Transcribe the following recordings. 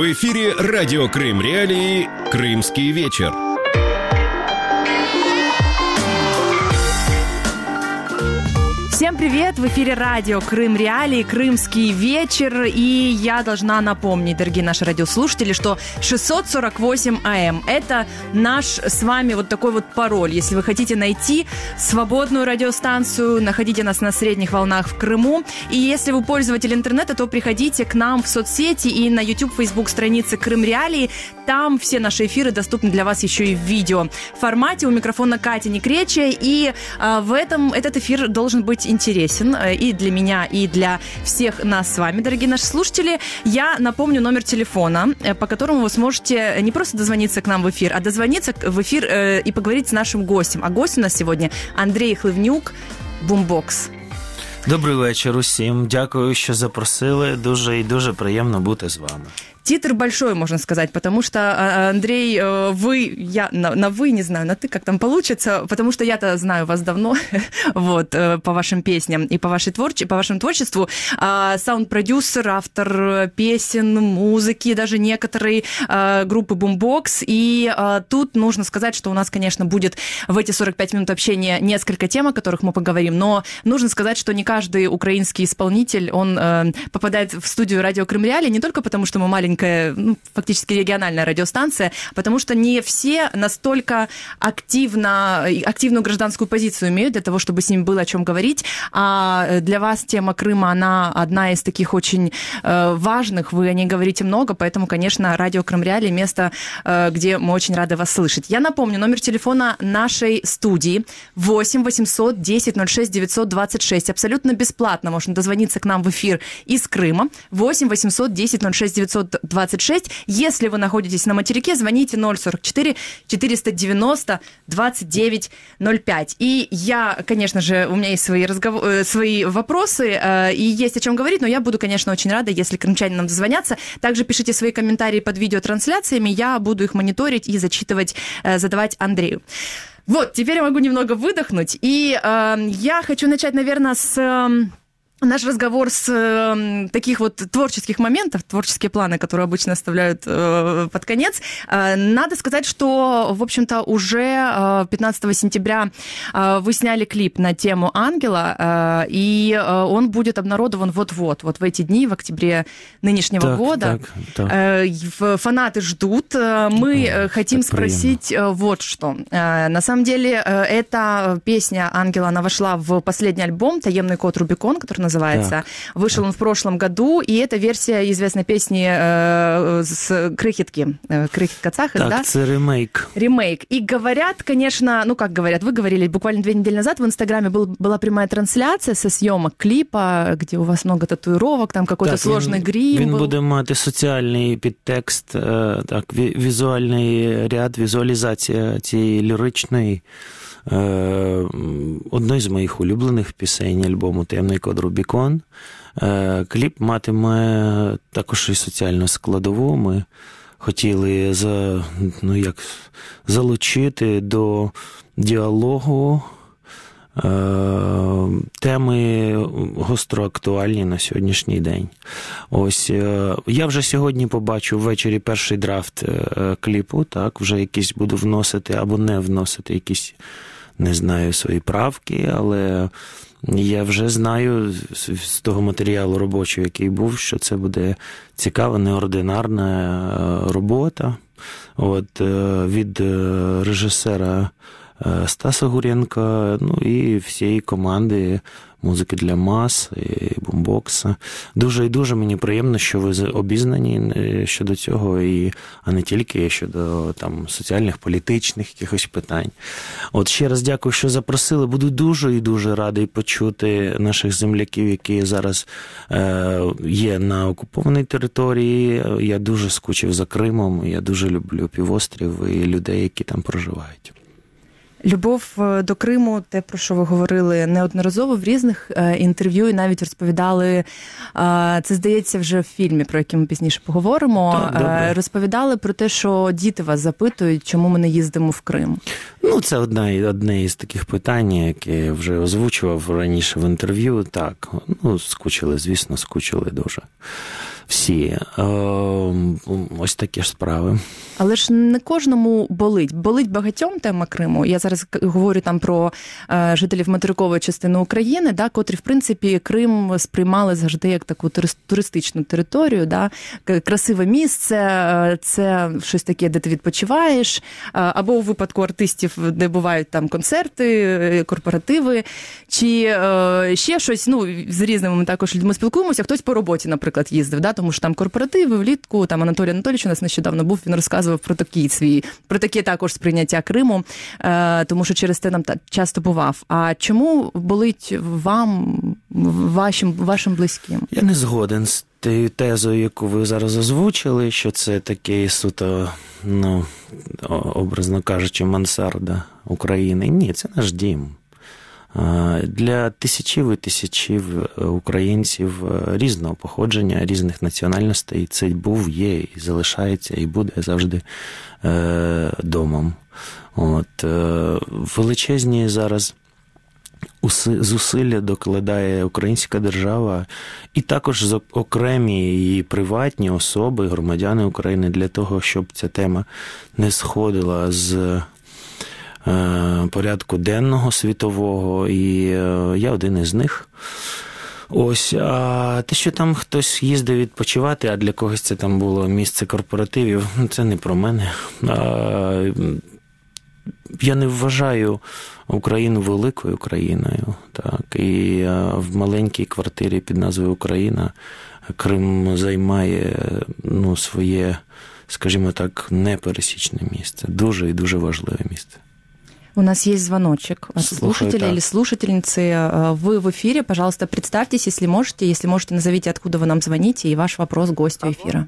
В эфире радио Крым Реалии «Крымский вечер». Всем привет! В эфире радио Крым Реалии, Крымский вечер. И я должна напомнить, дорогие наши радиослушатели, что 648 АМ – это наш с вами вот такой вот пароль. Если вы хотите найти свободную радиостанцию, находите нас на средних волнах в Крыму. И если вы пользователь интернета, то приходите к нам в соцсети и на YouTube, Facebook страницы Крым Реалии. Там все наши эфиры доступны для вас еще и в видео формате. У микрофона Катя Некречия. И этот эфир должен быть интересен и для меня, и для всех нас с вами, дорогие наши слушатели. Я напомню номер телефона, по которому вы сможете не просто дозвониться к нам в эфир, а дозвониться в эфир и поговорить с нашим гостем. А гость у нас сегодня Андрій Хливнюк, Boombox. Добрий вечір усім. Дякую, що запросили. Дуже і дуже приємно бути з вами. Титр большой, можно сказать, потому что, Андрей, я на «вы», не знаю, на «ты», как там получится, потому что я-то знаю вас давно, вот, по вашим песням и по вашему творчеству. Саунд-продюсер, автор песен, музыки, даже некоторые группы Boombox. И тут нужно сказать, что у нас, конечно, будет в эти 45 минут общения несколько тем, о которых мы поговорим, но нужно сказать, что не каждый украинский исполнитель, он попадает в студию радио Крым Реалии не только потому, что мы маленькая, фактически региональная радиостанция, потому что не все настолько активную гражданскую позицию имеют для того, чтобы с ними было о чем говорить. А для вас тема Крыма, она одна из таких очень важных, вы о ней говорите много, поэтому, конечно, радио Крым Реалии – место, где мы очень рады вас слышать. Я напомню, номер телефона нашей студии 8 800 10 06 926. Абсолютно бесплатно можно дозвониться к нам в эфир из Крыма. 8 800 10 06 926. Если вы находитесь на материке, звоните 044 490 29 05. И я, конечно же, у меня есть свои вопросы, и есть о чем говорить, но я буду, конечно, очень рада, если крымчане нам дозвонятся. Также пишите свои комментарии под видеотрансляциями, я буду их мониторить и зачитывать, задавать Андрею. Вот, теперь я могу немного выдохнуть, и я хочу начать, наверное, с... Наш разговор с таких вот творческих моментов, творческие планы, которые обычно оставляют под конец. Надо сказать, что, в общем-то, уже 15 сентября вы сняли клип на тему «Ангела», и он будет обнародован вот в эти дни, в октябре нынешнего года. Так. Фанаты ждут. Мы хотим спросить приемно. Вот что. На самом деле, эта песня «Ангела», она вошла в последний альбом «Таемный код Рубикон», который называется. Вышел он в прошлом году, и это версия известной песни с Крихітки. Крихітка Цахис, так, да? Это ремейк. Ремейк. И говорят, конечно, как говорят, вы говорили буквально 2 недели назад, в Инстаграме была прямая трансляция со съемок клипа, где у вас много татуировок, там какой-то сложный грим. Він буде мати соціальний підтекст, так, візуальний ряд, візуалізація цієї ліричної одної з моїх улюблених пісень альбому «Таємний код Рубікон». Кліп матиме також і соціальну складову. Ми хотіли залучити до діалогу теми гостроактуальні на сьогоднішній день. Ось, я вже сьогодні побачу ввечері перший драфт кліпу, так, вже якісь буду вносити або не вносити якісь, не знаю, свої правки, але я вже знаю з того матеріалу робочого, який був, що це буде цікава, неординарна робота. От, від режисера Стаса Гуренка, і всієї команди музики для мас і бумбокса. Дуже і дуже мені приємно, що ви обізнані щодо цього, а не тільки щодо там соціальних, політичних якихось питань. От ще раз дякую, що запросили. Буду дуже і дуже радий почути наших земляків, які зараз є на окупованій території. Я дуже скучив за Кримом, я дуже люблю півострів і людей, які там проживають. Любов до Криму, те, про що ви говорили неодноразово в різних інтерв'ю, і навіть розповідали, це, здається, вже в фільмі, про який ми пізніше поговоримо, розповідали про те, що діти вас запитують, чому ми не їздимо в Крим. Це одне із таких питань, яке я вже озвучував раніше в інтерв'ю. Так, скучили, звісно, скучили дуже. всі. Ось такі ж справи. Але ж не кожному болить. Болить багатьом тема Криму. Я зараз говорю там про жителів материкової частини України, да, котрі, в принципі, Крим сприймали завжди як таку туристичну територію, да, красиве місце, це щось таке, де ти відпочиваєш, або у випадку артистів, де бувають там концерти, корпоративи, чи ще щось, ну, з різними ми також людьми спілкуємося, хтось по роботі, наприклад, їздив, да, тому що там корпоративи влітку, там Анатолій Анатолійович у нас нещодавно був, він розказував про таке також сприйняття Криму, тому що через те нам часто бував. А чому болить вам, вашим близьким? Я не згоден з тією тезою, яку ви зараз озвучили, що це такий суто, ну, образно кажучи, мансарда України. Ні, це наш дім. Для тисячів і тисячів українців різного походження, різних національностей це був, є і залишається, і буде завжди домом. От, величезні зараз зусилля докладає українська держава і також окремі і приватні особи, громадяни України для того, щоб ця тема не сходила з порядку денного світового, і я один із них. Ось, а те, що там хтось їздив відпочивати, а для когось це там було місце корпоративів, це не про мене. Я не вважаю Україну великою країною, так, і в маленькій квартирі під назвою Україна Крим займає, ну, своє, скажімо так, непересічне місце, дуже і дуже важливе місце. У нас есть звоночек от слушателя или слушательницы. Вы в эфире, пожалуйста, представьтесь, если можете. Если можете, назовите, откуда вы нам звоните, и ваш вопрос гостю эфира.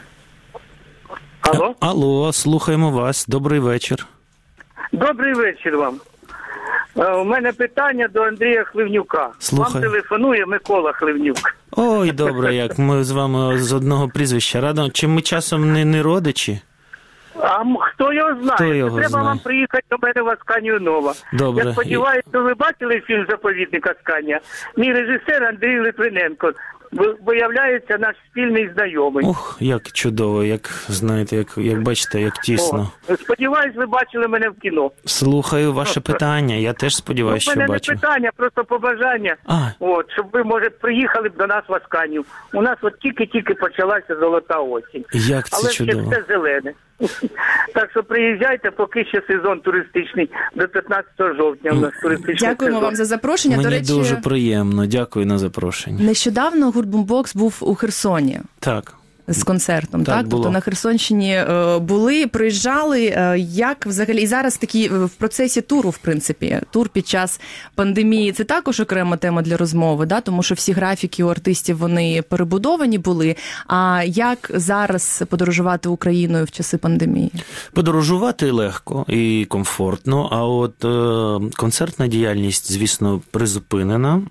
Алло? Алло, слухаємо вас. Добрий вечір. Добрий вечір вам. У мене питання до Андрія Хливнюка. Слухаю. Вам телефонує Микола Хливнюк. Ой, добре, як ми з вами з одного прізвища. Радо, чи ми часом не родичі? А хто його знає? Хто його Треба знає? вам приїхати до мене в Асканію Нова. Добре. Я сподіваюся, що ви бачили фільм «Заповідник Асканія». Мій режисер Андрій Литвиненко. Виявляється, наш спільний знайомий. Ох, як чудово, як, знаєте, як бачите, як тісно. Сподіваюсь, ви бачили мене в кіно. Слухаю ваше питання, я теж сподіваюся, що бачу. У мене бачу. не питання, просто побажання. От, щоб ви, може, приїхали б до нас в Асканію. У нас от тільки-тільки почалася золота осінь. Як це але чудово. Але ще все зелене. Так що приїжджайте, поки ще сезон туристичний, до 15 жовтня у нас туристичний сезон. Дякуємо вам за запрошення. Мені до речі, дуже приємно, дякую на запрошення. Нещодавно гурт Бумбокс був у Херсоні. Так. З концертом, так? Було. Тобто на Херсонщині були, приїжджали, як взагалі, і зараз такі в процесі туру, в принципі, тур під час пандемії, це також окрема тема для розмови, да? Тому що всі графіки у артистів, вони перебудовані були, а як зараз подорожувати Україною в часи пандемії? Подорожувати легко і комфортно, а от концертна діяльність, звісно, призупинена,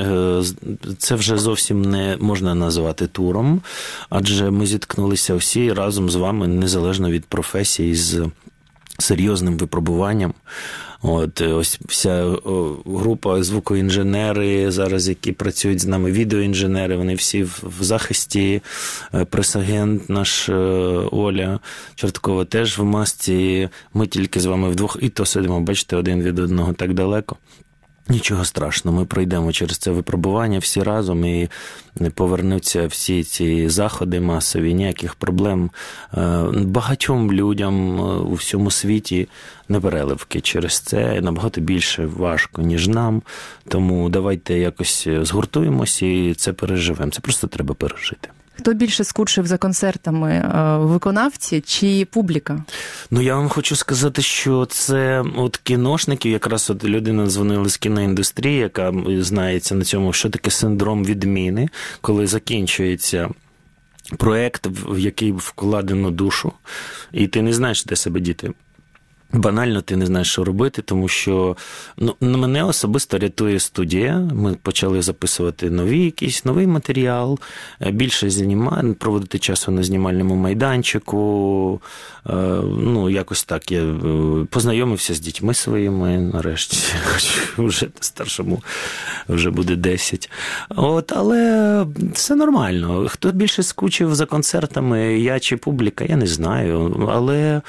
це вже зовсім не можна назвати туром, адже ми зіткнулися всі разом з вами, незалежно від професії, з серйозним випробуванням. От, ось вся група звукоінженери зараз, які працюють з нами, відеоінженери, вони всі в захисті. Прес-агент наш Оля Чорткова теж в масці. Ми тільки з вами вдвох, і то сидимо, бачите, один від одного так далеко. Нічого страшного, ми пройдемо через це випробування всі разом і повернуться всі ці заходи масові, ніяких проблем. Багатьом людям у всьому світі непереливки через це, набагато більше важко, ніж нам. Тому давайте якось згуртуємося і це переживемо. Це просто треба пережити. Хто більше скучив за концертами, виконавці чи публіка? Ну, я вам хочу сказати, що це от кіношників, якраз от людина дзвонила з кіноіндустрії, яка знається на цьому, що таке синдром відміни, коли закінчується проект, в який вкладено душу, і ти не знаєш, де себе діти. банально ти не знаєш, що робити, тому що мене особисто рятує студія. Ми почали записувати новий матеріал, більше проводити часу на знімальному майданчику. Якось так я познайомився з дітьми своїми нарешті, хоч вже старшому вже буде 10. Але все нормально. Хто більше скучив за концертами, я чи публіка, я не знаю, але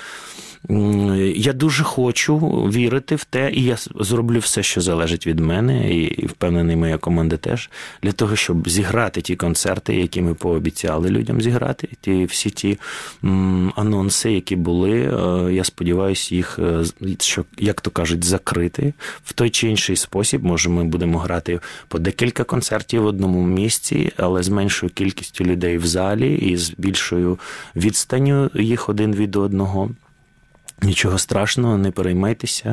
я дуже хочу вірити в те, і я зроблю все, що залежить від мене, і впевнений, моя команда теж, для того, щоб зіграти ті концерти, які ми пообіцяли людям зіграти, всі ті анонси, які були, я сподіваюся, їх, як то кажуть, закрити в той чи інший спосіб. Може, ми будемо грати по декілька концертів в одному місці, але з меншою кількістю людей в залі і з більшою відстанню їх один від одного. Нічого страшного, не переймайтеся.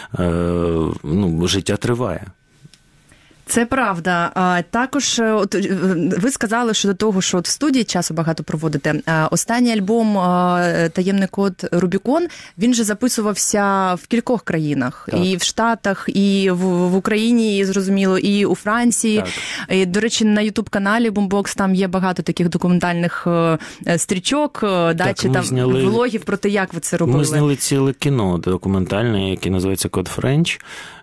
Життя триває. Це правда. Також ви сказали щодо того, що в студії часу багато проводите. Останній альбом «Таємний код Рубікон», він же записувався в кількох країнах. Так. І в Штатах, і в Україні, і, зрозуміло, і у Франції. Так. І, до речі, на YouTube-каналі Boombox там є багато таких документальних стрічок, чи там влогів про те, як ви це робили. Ми зняли ціле кіно документальне, яке називається «Код Френч»,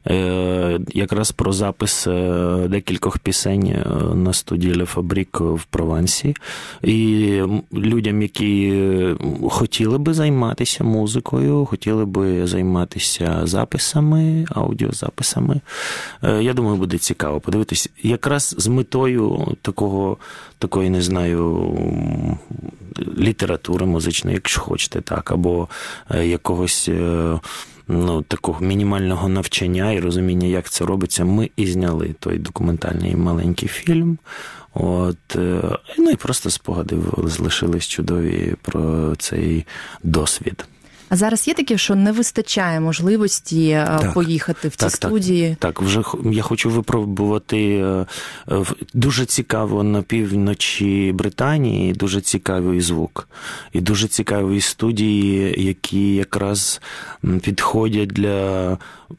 якраз про запис декількох пісень на студії Ле Фабрік в Провансі. І людям, які хотіли би займатися музикою, хотіли би займатися записами, аудіозаписами, я думаю, буде цікаво подивитися. Якраз з метою такої, не знаю, літератури музичної, якщо хочете, так, або якогось такого мінімального навчання і розуміння, як це робиться, ми і зняли той документальний маленький фільм. І просто спогади залишились чудові про цей досвід. А зараз є таке, що не вистачає можливості поїхати в ці студії? Так, вже я хочу випробувати дуже цікаво на півночі Британії, дуже цікавий звук. І дуже цікаві студії, які якраз підходять для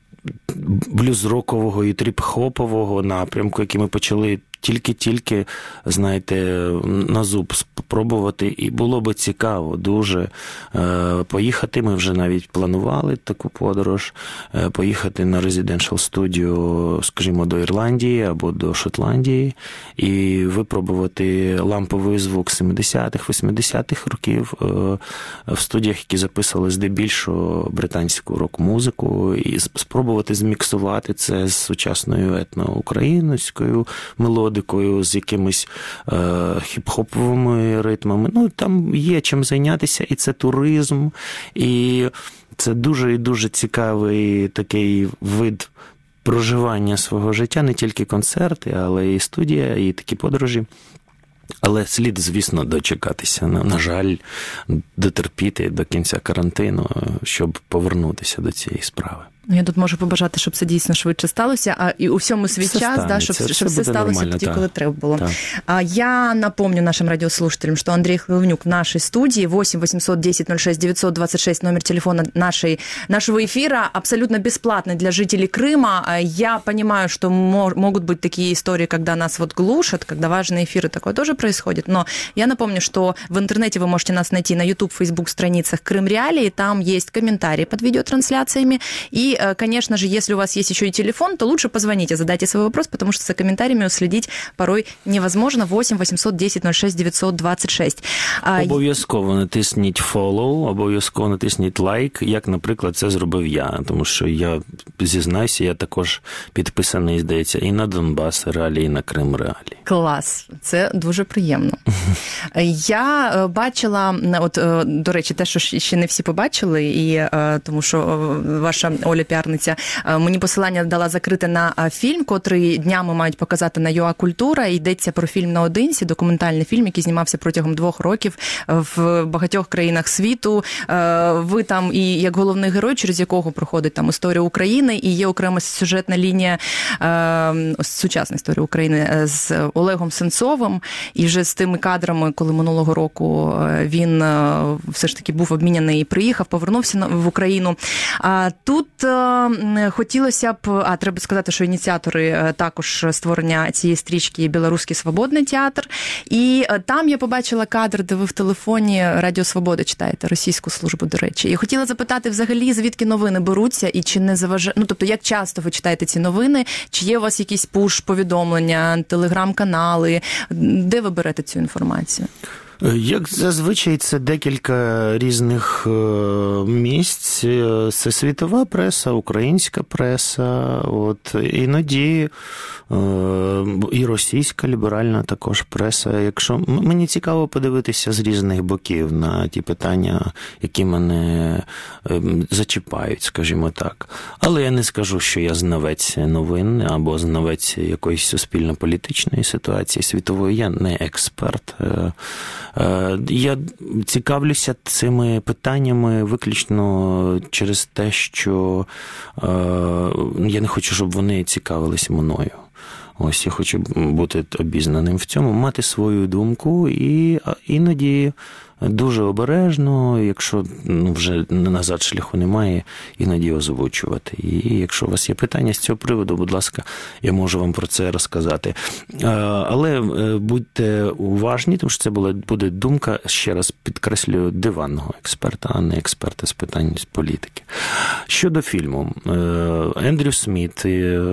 блюз-рокового і тріп-хопового напрямку, який ми почали тільки, знаєте, на зуб спробувати, і було би цікаво дуже поїхати. Ми вже навіть планували таку подорож, поїхати на резиденшал студію, скажімо, до Ірландії або до Шотландії і випробувати ламповий звук 70-х, 80-х років в студіях, які записували здебільшого британську рок-музику, і спробувати зміксувати це з сучасною етноукраїнською мелодією, з якимись хіп-хоповими ритмами. Там є чим зайнятися, і це туризм, і це дуже і дуже цікавий такий вид проживання свого життя, не тільки концерти, але і студія, і такі подорожі. Але слід, звісно, дочекатися, на жаль, дотерпіти до кінця карантину, щоб повернутися до цієї справи. Я тут можу побажати, щоб це дійсно швидше сталося, а і у всьому свій все час, щоб все сталося тоді, коли треба було. Я напомню нашим радиослушателям, что Андрей Хлевнюк в нашей студии, 8 810 06 926, номер телефона нашего эфира, абсолютно бесплатный для жителей Крыма. Я понимаю, что могут быть такие истории, когда нас глушат, когда важные эфиры, такое тоже происходит, но я напомню, что в интернете вы можете нас найти на YouTube, Facebook страницах Крым Реалии, там есть комментарии под видеотрансляциями, и, конечно же, если у вас есть еще и телефон, то лучше позвоните, задайте свой вопрос, потому что за комментариями уследить порой невозможно. 8 810 06 926. Обов'язково натисніть follow, обов'язково натисніть лайк, як, наприклад, це зробив я, тому що я зізнаюся, я також підписаний, здається, і на Донбас Реалії, і на Крим Реалії. Клас, це дуже приємно. Я бачила, до речі, те, що ще не всі побачили, і тому що ваша Оля Оля Піарниця, мені посилання дала закрите на фільм, котрий днями мають показати на ЮА Культура. Йдеться про фільм «Наодинці», документальний фільм, який знімався протягом 2 років в багатьох країнах світу. Ви там і як головний герой, через якого проходить там історія України, і є окрема сюжетна лінія, сучасна історія України з Олегом Сенцовим, і вже з тими кадрами, коли минулого року він все ж таки був обміняний і приїхав, повернувся в Україну. А тут хотілося б, треба сказати, що ініціатори також створення цієї стрічки «Білоруський свободний театр», і там я побачила кадр, де ви в телефоні Радіо Свобода читаєте, російську службу, до речі. І хотіла запитати взагалі, звідки новини беруться і чи не заважає, тобто як часто ви читаєте ці новини, чи є у вас якісь пуш-повідомлення, телеграм-канали, де ви берете цю інформацію? Як зазвичай, це декілька різних місць. Це світова преса, українська преса, іноді і російська ліберальна також преса. Якщо мені цікаво подивитися з різних боків на ті питання, які мене зачіпають, скажімо так. Але я не скажу, що я знавець новин або знавець якоїсь суспільно-політичної ситуації світової. Я не експерт. Я цікавлюся цими питаннями виключно через те, що я не хочу, щоб вони цікавилися мною. Ось я хочу бути обізнаним в цьому, мати свою думку і іноді дуже обережно, якщо вже назад шляху немає, іноді озвучувати. І якщо у вас є питання з цього приводу, будь ласка, я можу вам про це розказати. Але будьте уважні, тому що це буде думка, ще раз підкреслюю, диванного експерта, а не експерта з питань політики. Щодо фільму, Ендрю Сміт,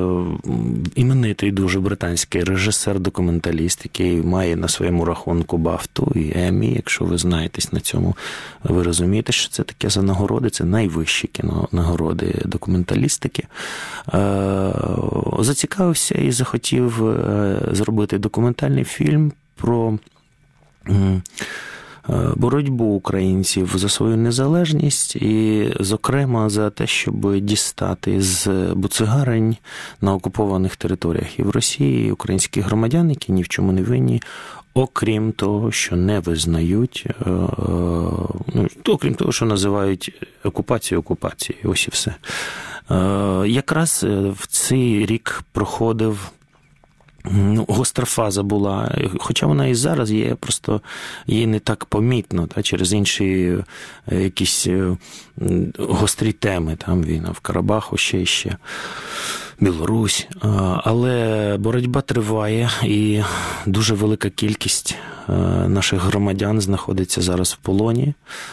іменитий дуже британський режисер-документаліст, який має на своєму рахунку Бафту і Еммі, якщо ви знаєтесь на цьому, ви розумієте, що це таке за нагороди, це найвищі кінонагороди документалістики. Зацікавився і захотів зробити документальний фільм про боротьбу українців за свою незалежність і, зокрема, за те, щоб дістати з буцегарень на окупованих територіях і в Росії українських громадян, які ні в чому не винні, окрім того, що не визнають, окрім того, що називають окупацією. Ось і все. Якраз в цей рік проходив гостра фаза була, хоча вона і зараз є, просто її не так помітно, через інші якісь гострі теми, там війна в Карабаху, ще Білорусь. Але боротьба триває, і дуже велика кількість наших громадян знаходиться зараз в полоні.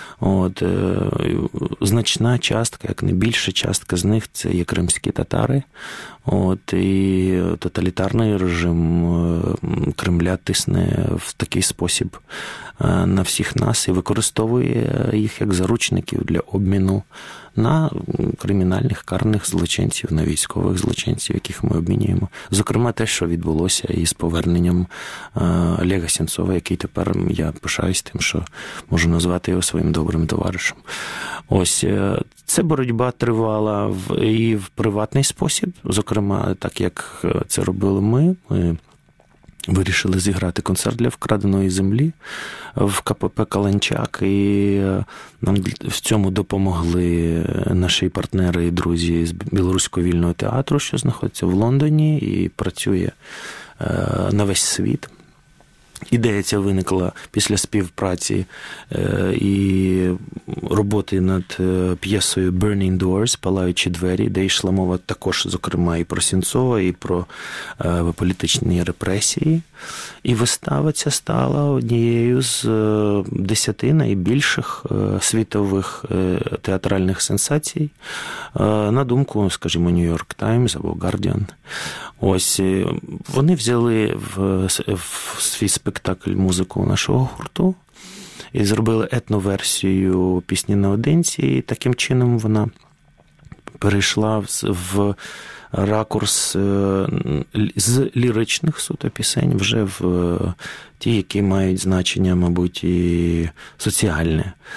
Значна частка, як не більша частка з них, це є кримські татари. І тоталітарний режим Кремля тисне в такий спосіб на всіх нас і використовує їх як заручників для обміну на кримінальних карних злочинців, на військових злочинців, яких ми обмінюємо. Зокрема, те, що відбулося із поверненням Олега Сенцова, який тепер, я пишаюсь тим, що можу назвати його своїм добрим товаришем. Ось, ця боротьба тривала і в приватний спосіб, зокрема, так як це робили ми. Ми вирішили зіграти концерт для вкраденої землі в КПП «Каланчак», і нам в цьому допомогли наші партнери і друзі з Білоруського вільного театру, що знаходиться в Лондоні і працює на весь світ. Ідея ця виникла після співпраці і роботи над п'єсою «Burning Doors» «Палаючі двері», де йшла мова також, зокрема, і про Сенцова, і про політичні репресії. І вистава ця стала однією з 10 найбільших світових театральних сенсацій, на думку, скажімо, New York Times або Guardian. Ось, вони взяли в свій спектакль музику нашого гурту і зробили етноверсію пісні «Наодинці», і таким чином вона перейшла в ракурс з ліричних суто пісень вже в ті, які мають значення, мабуть, і соціальне.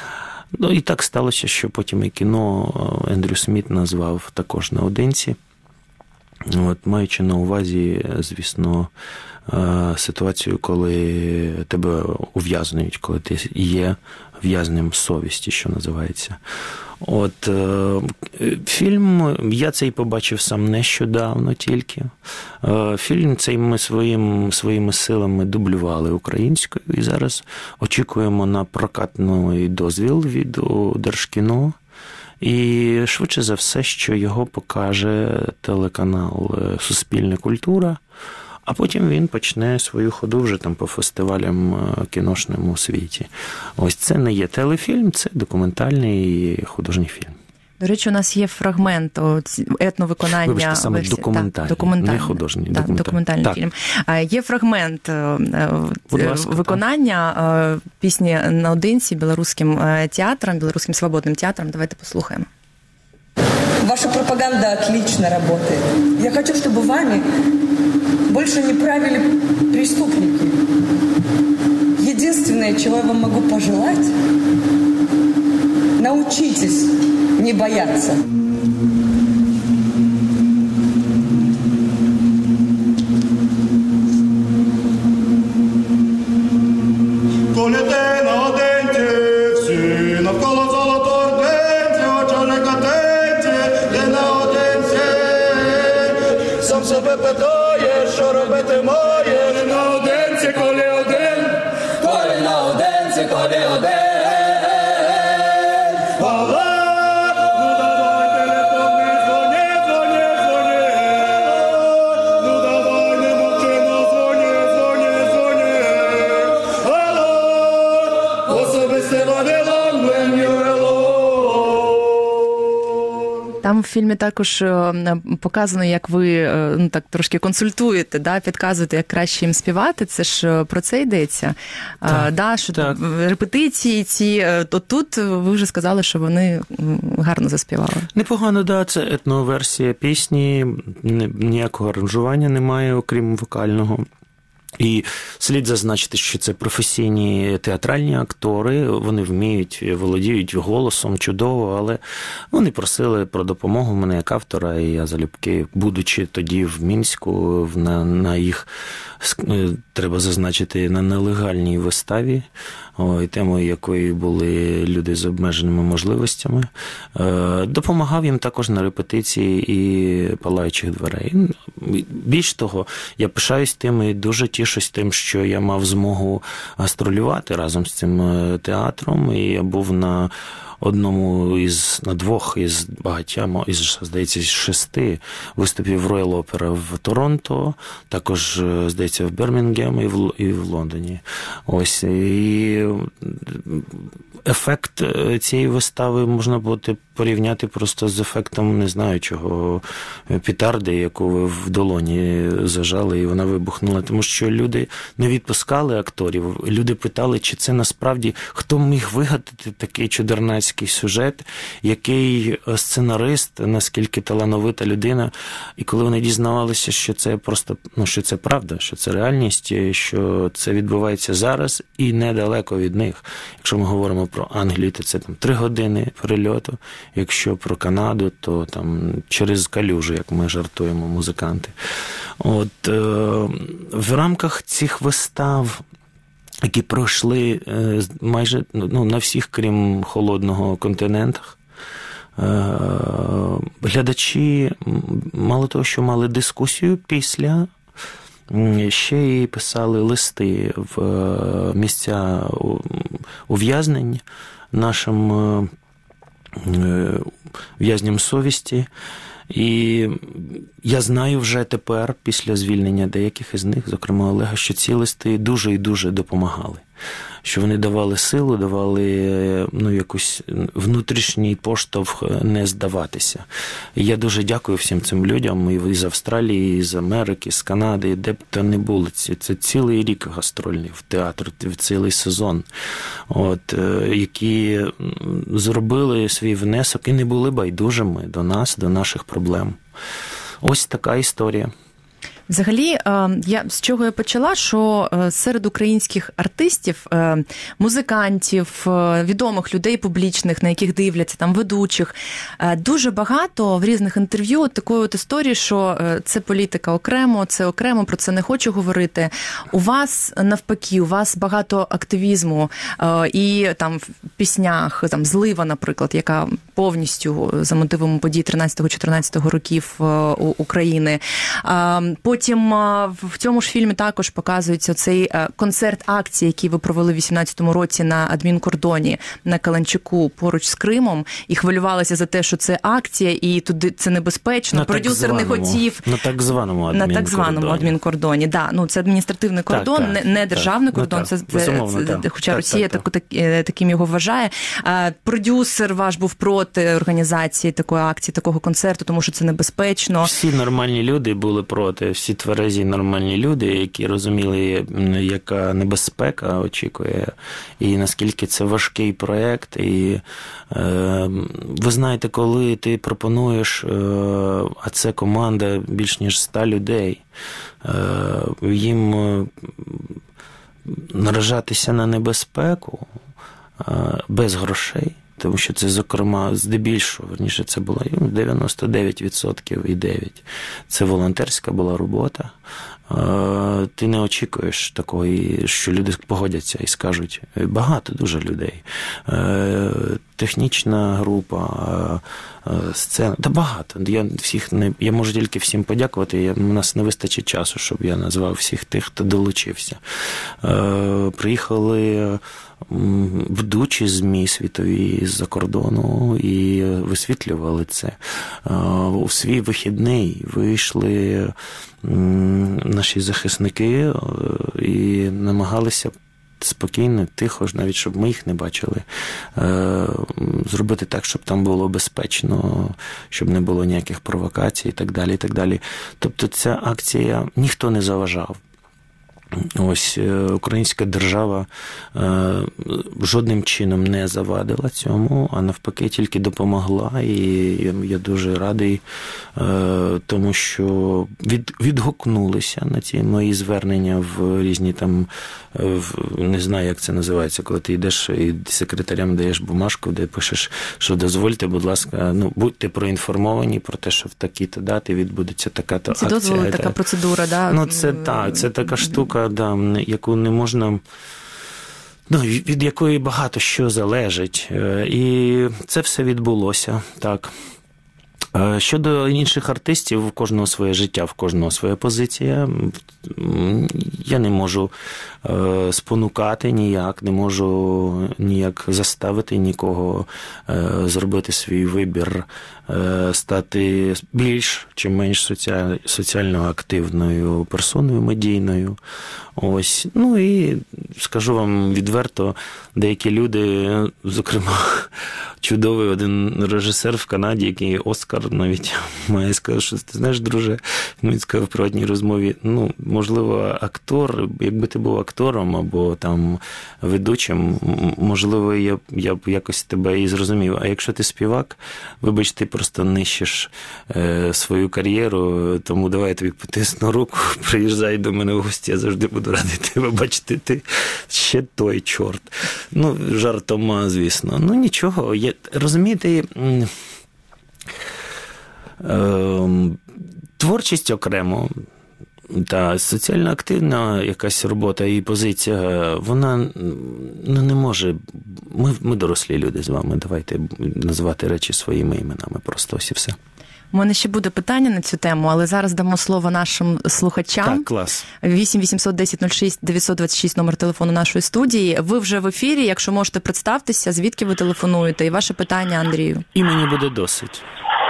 Ну, і так сталося, що потім і кіно Ендрю Сміт назвав також наодинці. От, маючи на увазі, звісно, ситуацію, коли тебе ув'язнюють, коли ти є в'язнем совісті, що називається. От, фільм, я цей побачив сам нещодавно тільки. Фільм цей ми своїми силами дублювали українською, і зараз очікуємо на прокатний дозвіл від Держкіно. І швидше за все, що його покаже телеканал «Суспільна культура», а потім він почне свою ходу вже там по фестивалям кіношним у світі. Ось це не є телефільм, це документальний художній фільм. До речі, у нас є фрагмент етновиконання. Вибачте, саме документальний, не художній. Документальний фільм. Є фрагмент виконання пісні наодинці білоруським театром, білоруським свободним театром. Давайте послухаємо. Ваша пропаганда отлично работает. Я хочу, чтобы вами больше не правили преступники. Единственное, чего я вам могу пожелать, научитесь не бояться. Коли ти наодинці, всі навколо золото ординці, очолі катинці, ти наодинці. Сам себе питаєш, що робити маєш. Наодинці, коли один, коли наодинці, коли один. Там в фільмі також показано, як ви так трошки консультуєте, да, підказуєте, як краще їм співати. Це ж про це йдеться. Так. Репетиції ці, то тут ви вже сказали, що вони гарно заспівали. Непогано, да, це етноверсія пісні, ніякого аранжування немає, окрім вокального. І слід зазначити, що це професійні театральні актори, вони вміють, володіють голосом чудово, але вони просили про допомогу мене як автора, і я залюбки, будучи тоді в Мінську, на їх, треба зазначити, на нелегальній виставі, темою якої були люди з обмеженими можливостями, допомагав їм також на репетиції і палаючих дверей. Більш того, я пишаюсь тим і дуже тішусь тим, що я мав змогу гастролювати разом з цим театром, і я був на двох із багатьма, здається, 6 виступів Royal Opera в Торонто, також, здається, в Бірмінгемі і в Лондоні. Ось, і ефект цієї вистави можна було порівняти просто з ефектом, не знаю чого, петарди, яку ви в долоні зажали, і вона вибухнула. Тому що люди не відпускали акторів, люди питали, чи це насправді, хто міг вигадати такий чудернацький сюжет, який сценарист, наскільки талановита людина. І коли вони дізнавалися, що це просто, що це правда, що це реальність, що це відбувається зараз і недалеко від них. Якщо ми говоримо про Англію, то це 3 години перельоту. Якщо про Канаду, то там через калюжу, як ми жартуємо, музиканти. От, в рамках цих вистав, які пройшли майже на всіх, крім холодного, континентах, глядачі мало того, що мали дискусію після, ще й писали листи в місця ув'язнень нашим в'язням совісті. І я знаю вже тепер, після звільнення деяких із них, зокрема Олега, що ці листи дуже і дуже допомагали. Що вони давали силу, давали якийсь внутрішній поштовх не здаватися. І я дуже дякую всім цим людям і з Австралії, і з Америки, з Канади, де б то не було. Це цілий рік гастрольний в театр, цілий сезон, які зробили свій внесок і не були байдужими до нас, до наших проблем. Ось така історія. Взагалі, з чого я почала, що серед українських артистів, музикантів, відомих людей публічних, на яких дивляться, там, ведучих, дуже багато в різних інтерв'ю такої от історії, що це політика окремо, це окремо, про це не хочу говорити. У вас навпаки, у вас багато активізму і там в піснях, там Злива, наприклад, яка повністю за мотивами подій 13-14 років України. Потім в цьому ж фільмі також показується цей концерт-акції, який ви провели в 18-му році на адмінкордоні на Каланчуку поруч з Кримом, і хвилювалися за те, що це акція, і туди це небезпечно. Продюсер не хотів. На так званому адмінкордоні. Да, ну, це адміністративний кордон, не державний кордон, хоча Росія таким його вважає. Продюсер ваш був проти організації такої акції, такого концерту, тому що це небезпечно. Всі нормальні люди були проти, всі тверезі нормальні люди, які розуміли, яка небезпека очікує, і наскільки це важкий проєкт. І ви знаєте, коли ти пропонуєш, а це команда більш ніж 100 людей, їм наражатися на небезпеку без грошей, тому що це, зокрема, здебільшого, верніше, це було 99,9%. Це волонтерська була робота. Ти не очікуєш такої, що люди погодяться і скажуть, багато дуже людей. Технічна група, сцена, та багато. Я можу тільки всім подякувати, у нас не вистачить часу, щоб я назвав всіх тих, хто долучився. Приїхали ведучі ЗМІ світові з-за кордону і висвітлювали це. У свій вихідний вийшли наші захисники і намагалися спокійно, тихо, навіть щоб ми їх не бачили, зробити так, щоб там було безпечно, щоб не було ніяких провокацій і так далі, і так далі. Тобто ця акція ніхто не заважав. Ось українська держава жодним чином не завадила цьому, а навпаки тільки допомогла, і я дуже радий тому, що відгукнулися на ці мої звернення в різні там, не знаю, як це називається, коли ти йдеш і секретарям даєш бумажку, де пишеш, що дозвольте, будь ласка, будьте проінформовані про те, що в такі-то дати відбудеться така-то акція. Це дозволи, така процедура, да? Ну, це так, це така штука, да, яку не можна, від якої багато що залежить. І це все відбулося, так. Щодо інших артистів, у кожного своє життя, в кожного своя позиція. Я не можу спонукати ніяк, не можу ніяк заставити нікого зробити свій вибір, стати більш чи менш соціально активною персоною, медійною. Ось. Ну і скажу вам відверто, деякі люди, зокрема, чудовий один режисер в Канаді, який Оскар навіть має сказати, що ти знаєш, друже, він сказав в приватній розмові, можливо, актор, якби ти був актором або там ведучим, можливо, я б якось тебе і зрозумів. А якщо ти співак, вибач, ти просто нищиш свою кар'єру, тому давай я тобі потисну руку, приїжджай до мене в гості, я завжди буду радий тебе бачити, ти ще той чорт. Жартома, звісно. Нічого, розумієте, творчість окремо, та соціально активна якась робота і позиція, вона не може... Ми дорослі люди з вами, давайте називати речі своїми іменами, просто ось і все. У мене ще буде питання на цю тему, але зараз дамо слово нашим слухачам. Так, клас. 8 800 10 06 926 номер телефону нашої студії. Ви вже в ефірі, якщо можете представтеся, звідки ви телефонуєте, і ваше питання Андрію. І мені буде досить.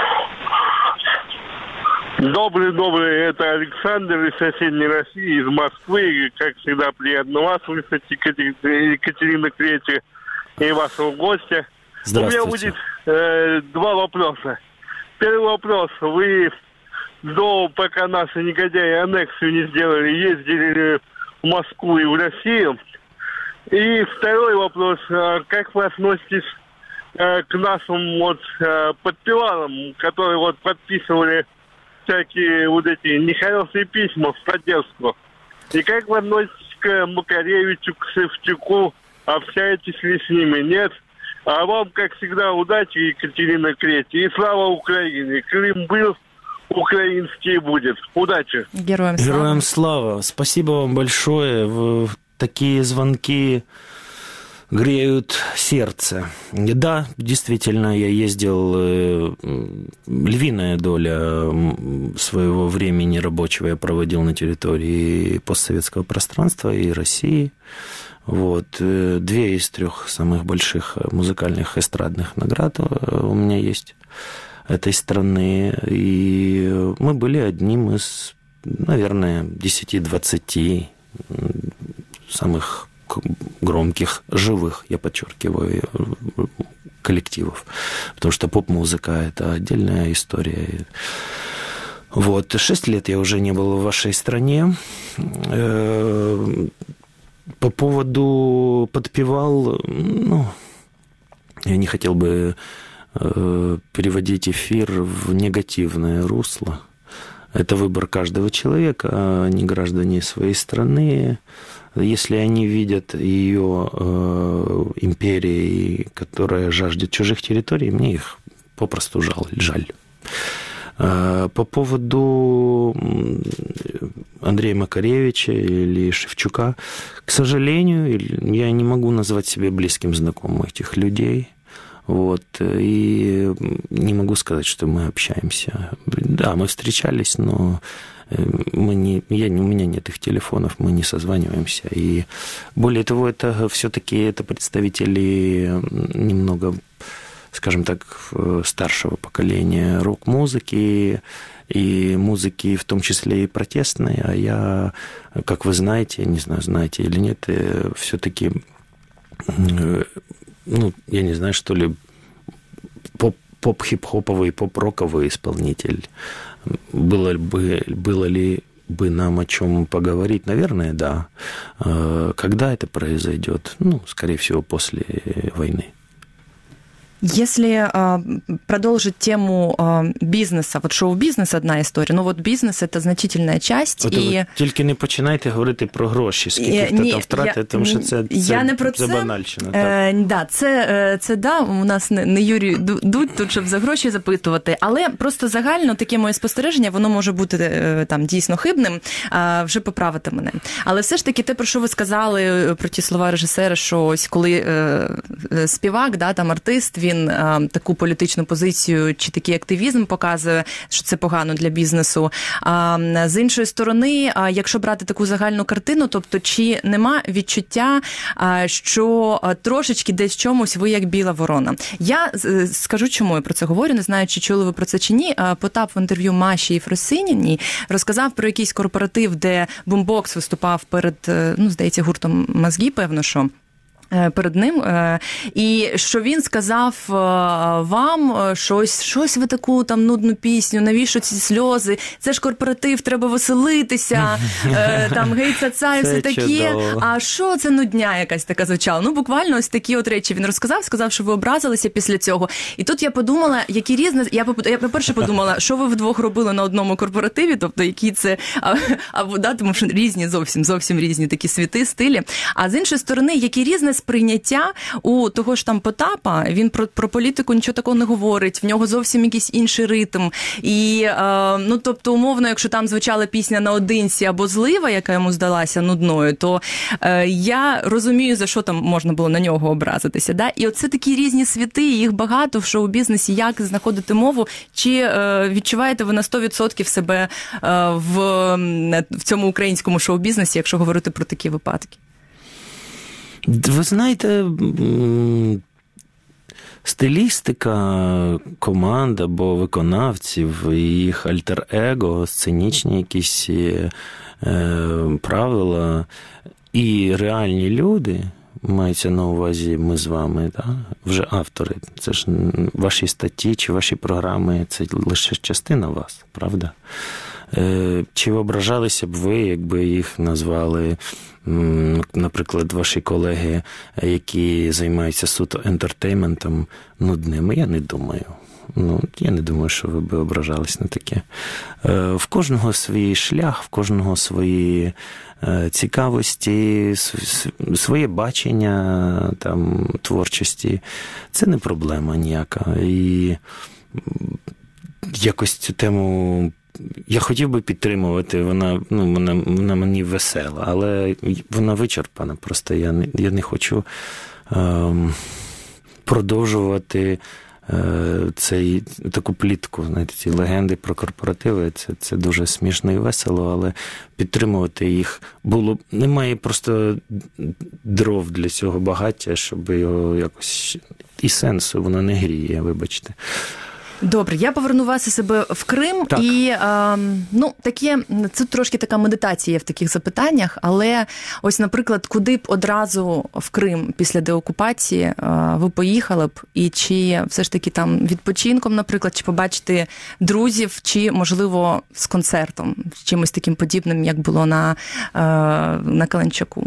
Добрый, это Александр из соседней России, из Москвы. Как всегда, приятно вас слышать, Екатерина Кречи, и вашего гостя. У меня будет два вопроса. Первый вопрос. Вы пока наши негодяи аннексию не сделали, ездили в Москву и в Россию. И второй вопрос. Как вы относитесь к нашим подпевалам, которые подписывали всякие вот эти нехорошие письма в поддержку. И как вы относитесь к Макаревичу, к Савчуку? Общаетесь ли с ними? Нет? А вам, как всегда, удачи, Екатерина Крети. И слава Украине. Крым был, украинский будет. Удачи. Героям слава. Героям слава. Спасибо вам большое. Такие звонки греют сердце. Да, действительно, я ездил, львиная доля своего времени рабочего я проводил на территории постсоветского пространства и России. Вот. 2 из 3 самых больших музыкальных эстрадных наград у меня есть этой страны. И мы были одним из, наверное, 10-20 самых громких, живых, я подчеркиваю, коллективов. Потому что поп-музыка – это отдельная история. Вот. 6 лет я уже не был в вашей стране. По поводу подпевал, я не хотел бы переводить эфир в негативное русло. Это выбор каждого человека, они граждане своей страны. Если они видят ее империей, которая жаждет чужих территорий, мне их попросту жаль. По поводу Андрея Макаревича или Шевчука, к сожалению, я не могу назвать себя близким знакомым этих людей. Вот, и не могу сказать, что мы общаемся. Да, мы встречались, но у меня нет их телефонов, мы не созваниваемся. И более того, это все-таки это представители немного, скажем так, старшего поколения рок-музыки и музыки, в том числе и протестной. А я, как вы знаете, не знаю, знаете или нет, все-таки, я не знаю, что ли, поп-хип-хоповый, поп-роковый исполнитель. Было ли бы нам о чем поговорить? Наверное, да. Когда это произойдет? Скорее всего, после войны. Если продолжить тему бизнеса, шоу-бізнес – одна історія, бізнес – це значительна часть. Ви тільки не починайте говорити про гроші, скільки хто там втратить, тому що це банальщина. Да, це да, у нас не Юрій Дудь тут, щоб за гроші запитувати, але просто загально таке моє спостереження, воно може бути там дійсно хибним, вже поправити мене. Але все ж таки те, про що ви сказали, про ті слова режисера, що ось коли співак, да, там артист, він таку політичну позицію чи такий активізм показує, що це погано для бізнесу. З іншої сторони, якщо брати таку загальну картину, тобто чи нема відчуття, що трошечки десь чомусь ви як біла ворона? Я скажу, чому я про це говорю, не знаю, чи чули ви про це чи ні. Потап в інтерв'ю Маші Єфросиніній розказав про якийсь корпоратив, де Бумбокс виступав перед, здається, гуртом «Мозги», певно, що перед ним, і що він сказав вам щось ви таку там нудну пісню, навіщо ці сльози, це ж корпоратив, треба веселитися, там гей-ца-ца і все таке, а що це нудня якась така звучала? Буквально ось такі от речі він розказав, сказав, що ви образилися після цього. І тут я подумала, які різні, я по-перше подумала, що ви вдвох робили на одному корпоративі, тобто які це, тому що різні, зовсім різні такі світи, стилі, а з іншої сторони, які різне сприйняття у того ж там Потапа, він про політику нічого такого не говорить, в нього зовсім якийсь інший ритм. І, тобто, умовно, якщо там звучала пісня «Наодинці» або «Злива», яка йому здалася нудною, то я розумію, за що там можна було на нього образитися. Да? І оце такі різні світи, їх багато в шоу-бізнесі, як знаходити мову, чи відчуваєте ви на 100% себе в цьому українському шоу-бізнесі, якщо говорити про такі випадки? Ви знаєте, стилістика команд або виконавців, їх альтер-его, сценічні якісь правила і реальні люди, мається на увазі ми з вами, да? Вже автори, це ж ваші статті чи ваші програми, це лише частина вас, правда? Чи ображалися б ви, якби їх назвали, наприклад, ваші колеги, які займаються суто ентертейментом, нудними? Я не думаю. Ну, я не думаю, що ви б ображались на таке. В кожного свій шлях, в кожного свої цікавості, своє бачення там, творчості. Це не проблема ніяка. І якось цю тему я хотів би підтримувати, вона мені весела, але вона вичерпана. Просто я не хочу продовжувати таку плітку, знаєте, ці легенди про корпоративи, це дуже смішно і весело, але підтримувати їх немає просто дров для цього багаття, щоб його якось і сенсу, воно не гріє, вибачте. Добре, я поверну вас і себе в Крим. Так. І, це трошки така медитація в таких запитаннях, але ось, наприклад, куди б одразу в Крим після деокупації ви поїхали б? І чи все ж таки там відпочинком, наприклад, чи побачити друзів, чи, можливо, з концертом, з чимось таким подібним, як було на Каланчаку?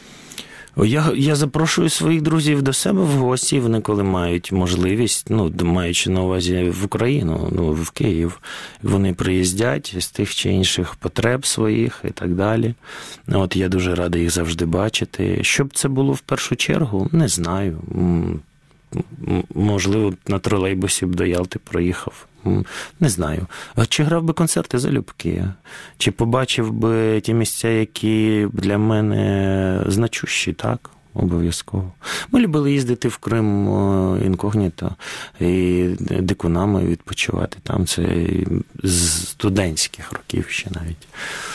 Я запрошую своїх друзів до себе в гості, вони коли мають можливість, маючи на увазі в Україну, в Київ, вони приїздять з тих чи інших потреб своїх і так далі. От я дуже радий їх завжди бачити. Що б це було в першу чергу? Не знаю. Можливо, на тролейбусі б до Ялти проїхав. Не знаю. Чи грав би концерти залюбки? Чи побачив би ті місця, які для мене значущі? Так, обов'язково. Ми любили їздити в Крим інкогніто і дикунами відпочивати там. Це з студентських років ще навіть.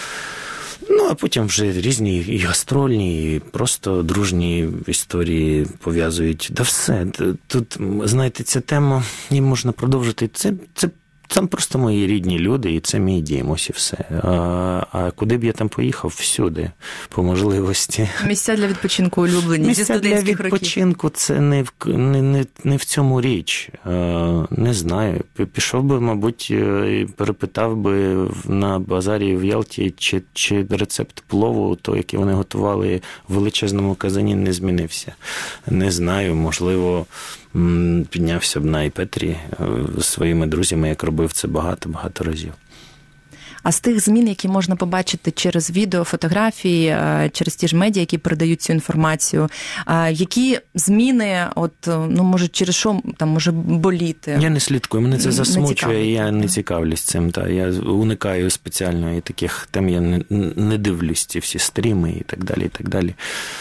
А потім вже різні і гастрольні, і просто дружні історії пов'язують. Да все. Тут, знаєте, ця тема, її можна продовжити. Це там просто мої рідні люди, і це мій дім, ось і все. А куди б я там поїхав? Всюди, по можливості. Місця для відпочинку улюблені зі студентських років? Місця для відпочинку – це не в цьому річ. Не знаю. Пішов би, мабуть, перепитав би на базарі в Ялті, чи рецепт плову, той, який вони готували в величезному казані, не змінився. Не знаю, можливо, піднявся б на Іпетрі зі своїми друзями, як робив це багато-багато разів. А з тих змін, які можна побачити через відео, фотографії, через ті ж медіа, які передають цю інформацію, які зміни, може, через що там може боліти? Я не слідкую, мене це засмучує, я не цікавлюсь цим. Я уникаю спеціально і таких тем, я не дивлюсь ці всі стріми і так далі, і так далі.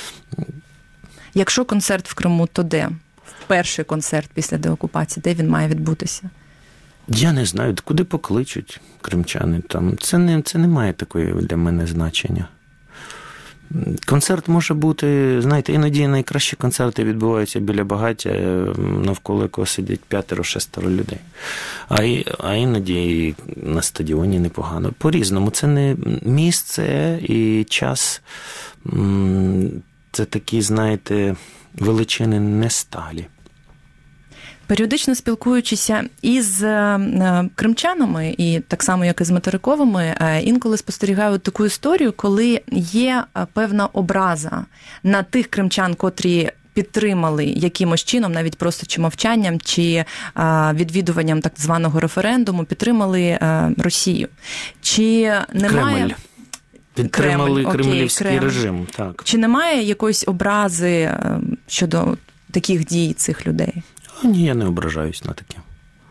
Якщо концерт в Криму, то де? Перший концерт після деокупації, де він має відбутися? Я не знаю, куди покличуть кримчани. Там. Це не має такої для мене значення. Концерт може бути, знаєте, іноді найкращі концерти відбуваються біля багаття, навколо якого сидять 5-6 людей. А іноді на стадіоні непогано. По-різному. Це не місце і час. Це такі, знаєте, величини не сталі. Періодично спілкуючися із кримчанами, і так само, як і з материковими, інколи спостерігаю таку історію, коли є певна образа на тих кримчан, котрі підтримали якимось чином, навіть просто чи мовчанням, чи відвідуванням так званого референдуму, підтримали Росію. Чи немає... Кремль. Підтримали кремлівський режим. Так. Чи немає якоїсь образи щодо таких дій цих людей? Ні, я не ображаюсь на таке.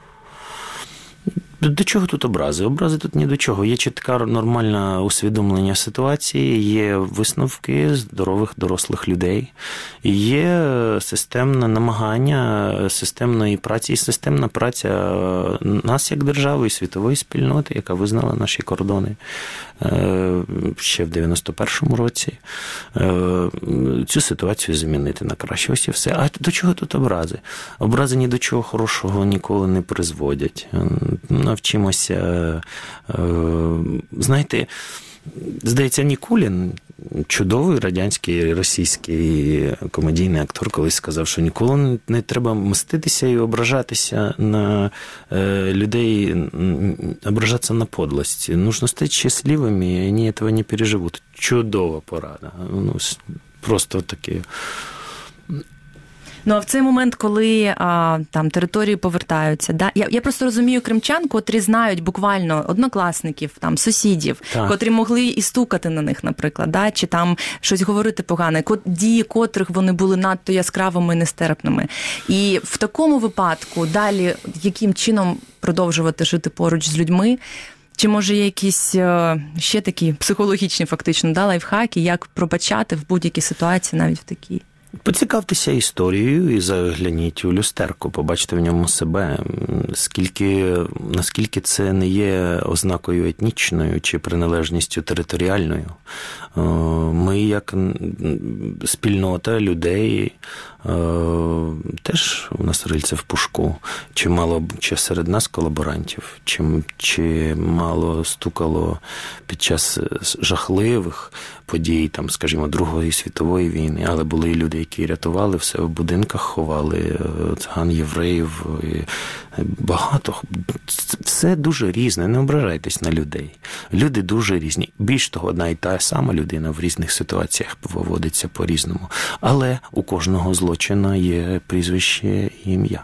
До чого тут образи? Образи тут ні до чого. Є чітке нормальне усвідомлення ситуації, є висновки здорових дорослих людей, є системне намагання системної праці і системна праця нас як держави і світової спільноти, яка визнала наші кордони ще в 91-му році, цю ситуацію змінити на краще. Ось і все. А до чого тут образи? Образи ні до чого хорошого ніколи не призводять. Навчимося, знаєте, здається, Нікулін, чудовий радянський, російський комедійний актор, колись сказав, що ніколи не треба мститися і ображатися на людей, ображатися на подлость. Нужно стати щасливими, і вони цього не переживуть. Чудова порада. Просто таке. Ну, а в цей момент, коли там території повертаються, да? Я просто розумію кримчан, котрі знають буквально однокласників, там, сусідів, котрі могли і стукати на них, наприклад, да? Чи там щось говорити погане, дії котрих вони були надто яскравими і нестерпними. І в такому випадку далі яким чином продовжувати жити поруч з людьми? Чи, може, є якісь ще такі психологічні, фактично, да, лайфхаки, як пробачати в будь-якій ситуації, навіть в такій? Поцікавтеся історією і загляніть у люстерку, побачите в ньому себе, наскільки це не є ознакою етнічною чи приналежністю територіальною. Ми, як спільнота людей, теж у нас рильце в пушку. Чи серед нас колаборантів, чи мало стукало під час жахливих подій, там, скажімо, Другої світової війни, але були і люди, які рятували все, в будинках ховали циган, євреїв, багато. Все дуже різне, не ображайтесь на людей. Люди дуже різні. Більш того, одна і та сама людина в різних ситуаціях поводиться по-різному. Але у кожного злочина є прізвище і ім'я.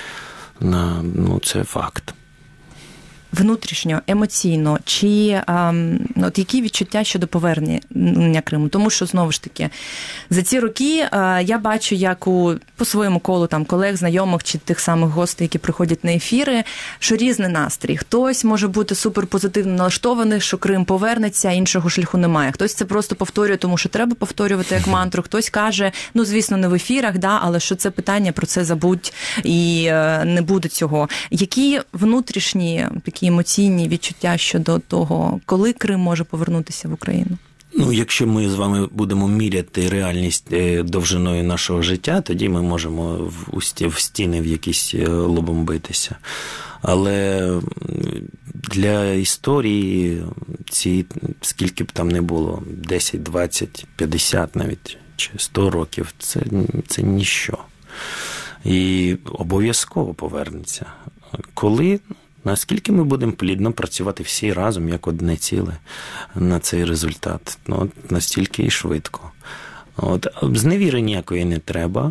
Це факт. Внутрішньо, емоційно, чи от які відчуття щодо повернення Криму? Тому що, знову ж таки, за ці роки я бачу, як по своєму колу там, колег, знайомих чи тих самих гостей, які приходять на ефіри, що різний настрій. Хтось може бути суперпозитивно налаштований, що Крим повернеться, іншого шляху немає. Хтось це просто повторює, тому що треба повторювати як мантру. Хтось каже, звісно, не в ефірах, да, але що це питання, про це забудь і не буде цього. Які внутрішні такі емоційні відчуття щодо того, коли Крим може повернутися в Україну? Якщо ми з вами будемо міряти реальність довжиною нашого життя, тоді ми можемо в стіни в якісь лобом битися. Але для історії скільки б там не було, 10, 20, 50 навіть, чи 100 років, це ніщо. І обов'язково повернеться. Коли? Наскільки ми будемо плідно працювати всі разом, як одне ціле, на цей результат? Настільки і швидко. Зневіри ніякої не треба.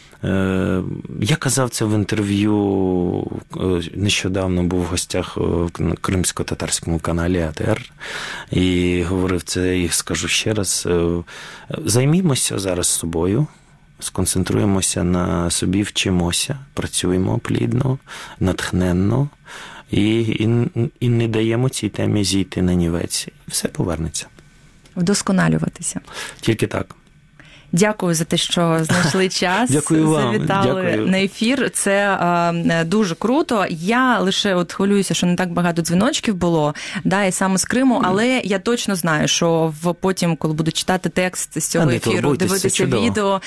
Я казав це в інтерв'ю, нещодавно був в гостях в кримсько-татарському каналі АТР, і говорив це, і скажу ще раз. Займімося зараз собою. Сконцентруємося на собі, вчимося, працюємо плідно, натхненно і не даємо цій темі зійти на нівець. Все повернеться. Вдосконалюватися. Тільки так. Дякую за те, що знайшли час. Дякую вам. Завітали на ефір. Це дуже круто. Я лише хвилююся, що не так багато дзвіночків було, і саме з Криму, але я точно знаю, що потім, коли буду читати текст з цього ефіру, дивитися відео,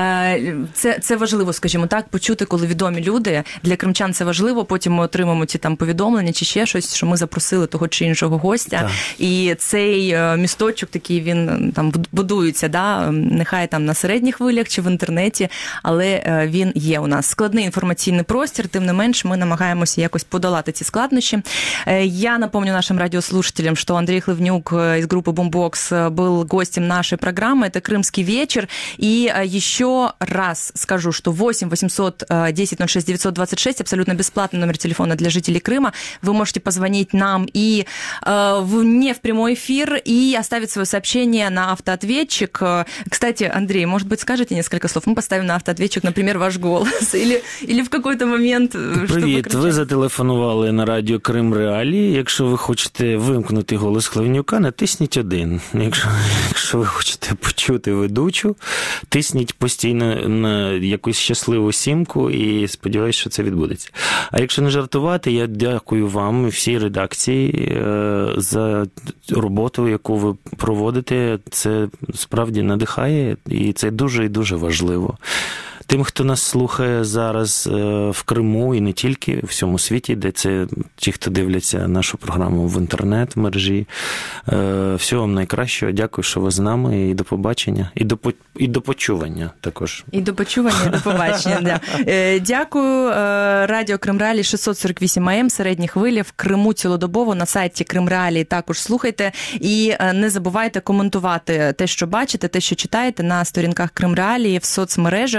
це важливо, скажімо так, почути, коли відомі люди. Для кримчан це важливо, потім ми отримаємо ці там повідомлення чи ще щось, що ми запросили того чи іншого гостя. Так. І цей місточок такий, він там будується, нехай там на середніх хвилях чи в інтернеті, але він є у нас. Складний інформаційний простір, тим не менш, ми намагаємося якось подолати ці складнощі. Я напомню нашим радиослушателям, что Андрей Хлывнюк из группы Boombox был гостем нашей программы. Это «Крымский вечер». И еще раз скажу, что 8 800 10 06 926, абсолютно бесплатный номер телефона для жителей Крыма. Вы можете позвонить нам и не в прямой эфир, и оставить свое сообщение на автоответчик. Кстати, Андрей, может быть, скажете несколько слов? Мы поставим на автоответчик, например, ваш голос. Или в какой-то момент... Привіт, ви зателефонували на радіо Крим Реалії. Якщо ви хочете вимкнути голос Хлевнюка, натисніть 1. Якщо ви хочете почути ведучу, тисніть постійно на якусь щасливу сімку і сподіваюся, що це відбудеться. А якщо не жартувати, я дякую вам і всій редакції за роботу, яку ви проводите. Це справді надихає, і це дуже і дуже важливо. Тим, хто нас слухає зараз в Криму і не тільки, в всьому світі, де це ті, хто дивляться нашу програму в інтернет-мережі. Всього вам найкращого. Дякую, що ви з нами. І до побачення. І до почування також. І до почування, і до побачення. Дякую. Радіо Крим Реалії 648 АМ, середні хвилі в Криму цілодобово. На сайті Крим Реалії також слухайте. І не забувайте коментувати те, що бачите, те, що читаєте на сторінках Крим Реалії в соцмережах. Для нас це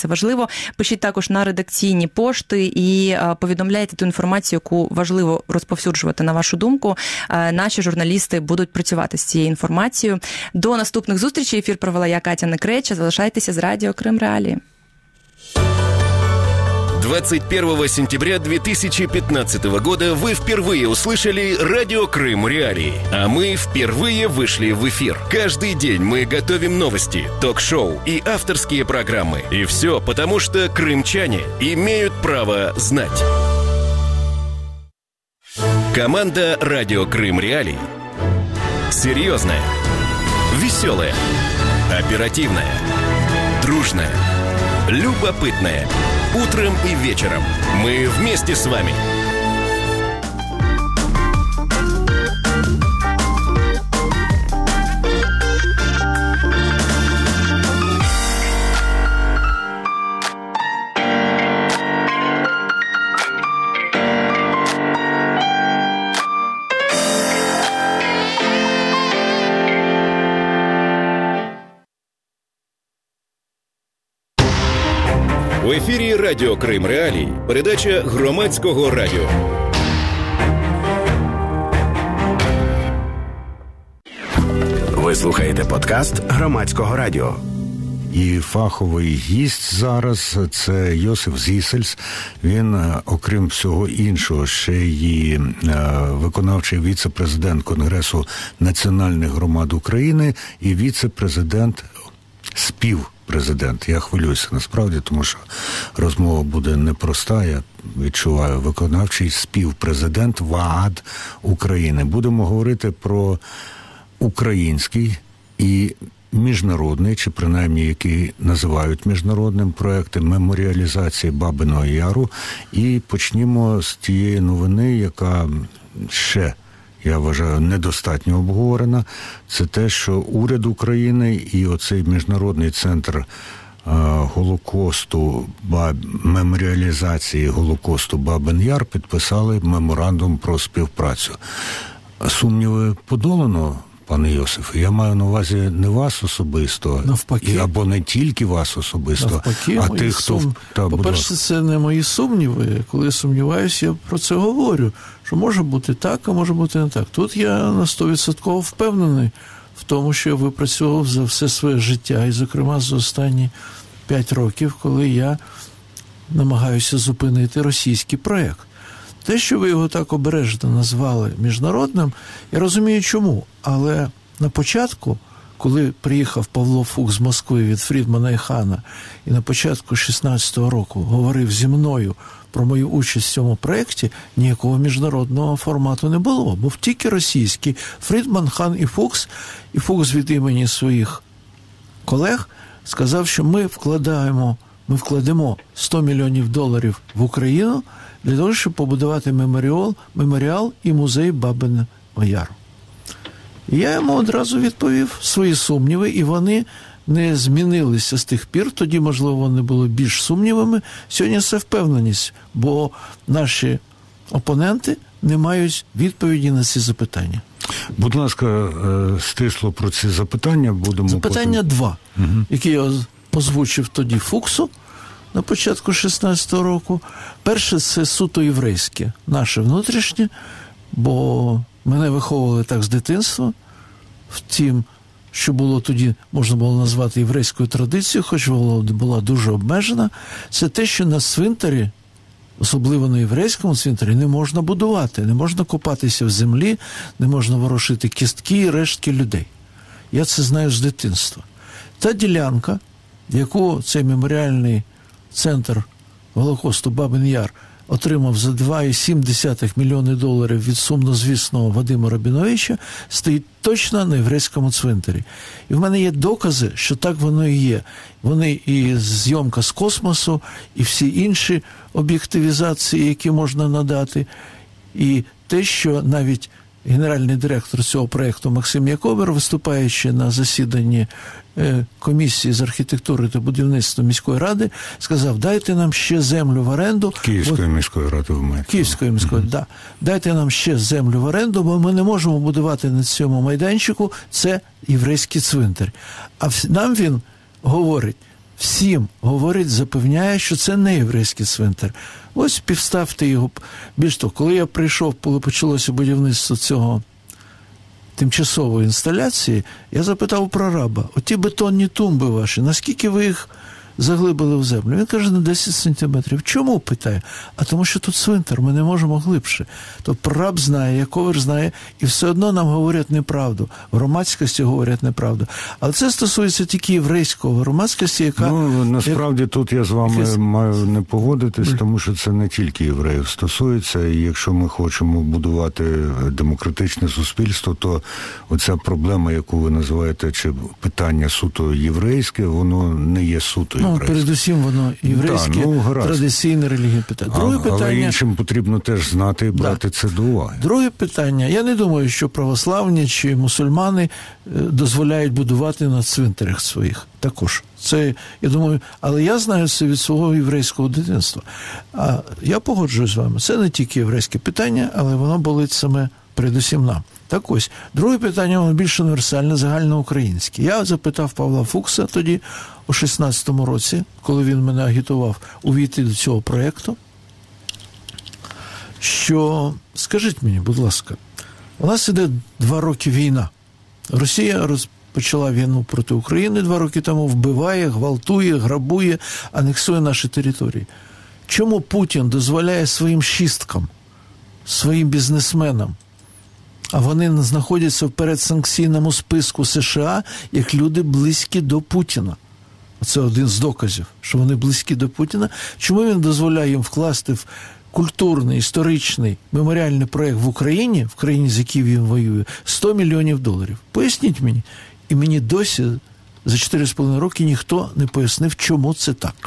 це важливо. Пишіть також на редакційні пошти і повідомляйте ту інформацію, яку важливо розповсюджувати, на вашу думку. Наші журналісти будуть працювати з цією інформацією. До наступних зустрічей. Ефір провела я, Катя Некреча. Залишайтеся з радіо Крим Реалії. 21 сентября 2015 года вы впервые услышали радио Крым Реалии, а мы впервые вышли в эфир. Каждый день мы готовим новости, ток-шоу и авторские программы. И все потому, что крымчане имеют право знать. Команда радио Крым Реалии. Серьезная, веселая, оперативная, дружная, любопытная. Утром и вечером мы вместе с вами. В ефірі Радіо Крим Реалії. Передача громадського радіо. Ви слухаєте подкаст громадського радіо. І фаховий гість зараз – це Йосиф Зісельс. Він, окрім всього іншого, ще й виконавчий віце-президент Конгресу національних громад України і віце-президент співпрезидент. Я хвилююся насправді, тому що розмова буде непроста. Я відчуваю, виконавчий співпрезидент ВААД України. Будемо говорити про український і міжнародний, чи принаймні які називають міжнародним, проекти меморіалізації Бабиного Яру. І почнімо з тієї новини, яка ще, я вважаю, недостатньо обговорена. Це те, що уряд України і оцей міжнародний центр Голокосту, меморіалізації Голокосту Бабин Яр підписали меморандум про співпрацю. Сумніви подолано, пане Йосифе? Я маю на увазі не вас особисто, навпаки, або не тільки вас особисто, навпаки, а тих, хто... По-перше, це не мої сумніви. Коли сумніваюся, я про це говорю, що може бути так, а може бути не так. Тут я на 100% впевнений в тому, що я випрацьовував за все своє життя, і, зокрема, за останні 5 років, коли я намагаюся зупинити російський проєкт. Те, що ви його так обережно назвали міжнародним, я розумію чому, але на початку, коли приїхав Павло Фукс з Москви від Фрідмана і Хана, і на початку 16-го року говорив зі мною про мою участь в цьому проєкті, ніякого міжнародного формату не було. Був тільки російський. Фрідман, Хан і Фукс від імені своїх колег сказав, що ми вкладемо $100 мільйонів в Україну для того, щоб побудувати меморіал і музей Бабиного Яру. І я йому одразу відповів свої сумніви, і вони не змінилися з тих пір. Тоді, можливо, вони були більш сумнівами. Сьогодні це впевненість, бо наші опоненти не мають відповіді на ці запитання. Будь ласка, стисло про ці запитання будемо... Запитання потім... 2, які я озвучив тоді Фуксу на початку 16-го року. Перше – це суто єврейське, наше внутрішнє, бо мене виховували так з дитинства, втім, що було тоді, можна було назвати єврейською традицією, хоч вона була дуже обмежена, це те, що на цвинтарі, особливо на єврейському цвинтарі, не можна будувати, не можна копатися в землі, не можна ворошити кістки і рештки людей. Я це знаю з дитинства. Та ділянка, яку цей меморіальний центр Голокосту Бабин Яр отримав за $2,7 мільйони від сумнозвісного Вадима Рабіновича, стоїть точно на єврейському цвинтарі. І в мене є докази, що так воно і є. Вони і зйомка з космосу, і всі інші об'єктивізації, які можна надати, і те, що навіть генеральний директор цього проєкту Максим Яковер, виступаючи на засіданні комісії з архітектури та будівництва міської ради, сказав: дайте нам ще землю в оренду. Київської міської ради в мене. Київської міської, да. Дайте нам ще землю в оренду, бо ми не можемо будувати на цьому майданчику, це єврейський цвинтар. А нам він говорить: всім говорить, запевняє, що це не єврейський цвинтар. Ось підставте його. Більш того, коли я прийшов, коли почалося будівництво цього тимчасової інсталяції, я запитав у прораба, оті бетонні тумби ваші, наскільки ви їх заглибили в землю? Він каже, на 10 сантиметрів. Чому, питає? А тому що тут цвинтар, ми не можемо глибше. То прораб знає, Яковлев знає, і все одно нам говорять неправду. В громадськості говорять неправду. Але це стосується тільки єврейського громадськості, яка... Ну, насправді тут я з вами маю не погодитись, тому що це не тільки євреїв стосується, і якщо ми хочемо будувати демократичне суспільство, то оця проблема, яку ви називаєте, чи питання суто єврейське, воно не є суто єврейське. Ну, передусім воно єврейське, традиційне релігійне питання. Друге питання... Але іншим потрібно теж знати і брати це до уваги. Друге питання. Я не думаю, що православні чи мусульмани дозволяють будувати на цвинтарях своїх. Також. Це, я думаю, але я знаю це від свого єврейського дитинства. А я погоджуюсь з вами. Це не тільки єврейське питання, але воно болить саме передусім нам. Так ось. Друге питання, воно більш універсальне, загальноукраїнське. Я запитав Павла Фукса тоді, у 16-му році, коли він мене агітував увійти до цього проєкту, що, скажіть мені, будь ласка, у нас іде 2 роки війна. Росія розпочала війну проти України 2 роки тому, вбиває, гвалтує, грабує, анексує наші території. Чому Путін дозволяє своїм шісткам, своїм бізнесменам, а вони знаходяться в передсанкційному списку США, як люди близькі до Путіна? Це один з доказів, що вони близькі до Путіна. Чому він дозволяє їм вкласти в культурний, історичний, меморіальний проєкт в країні, з якою він воює, $100 мільйонів? Поясніть мені. І мені досі за 4,5 роки ніхто не пояснив, чому це так.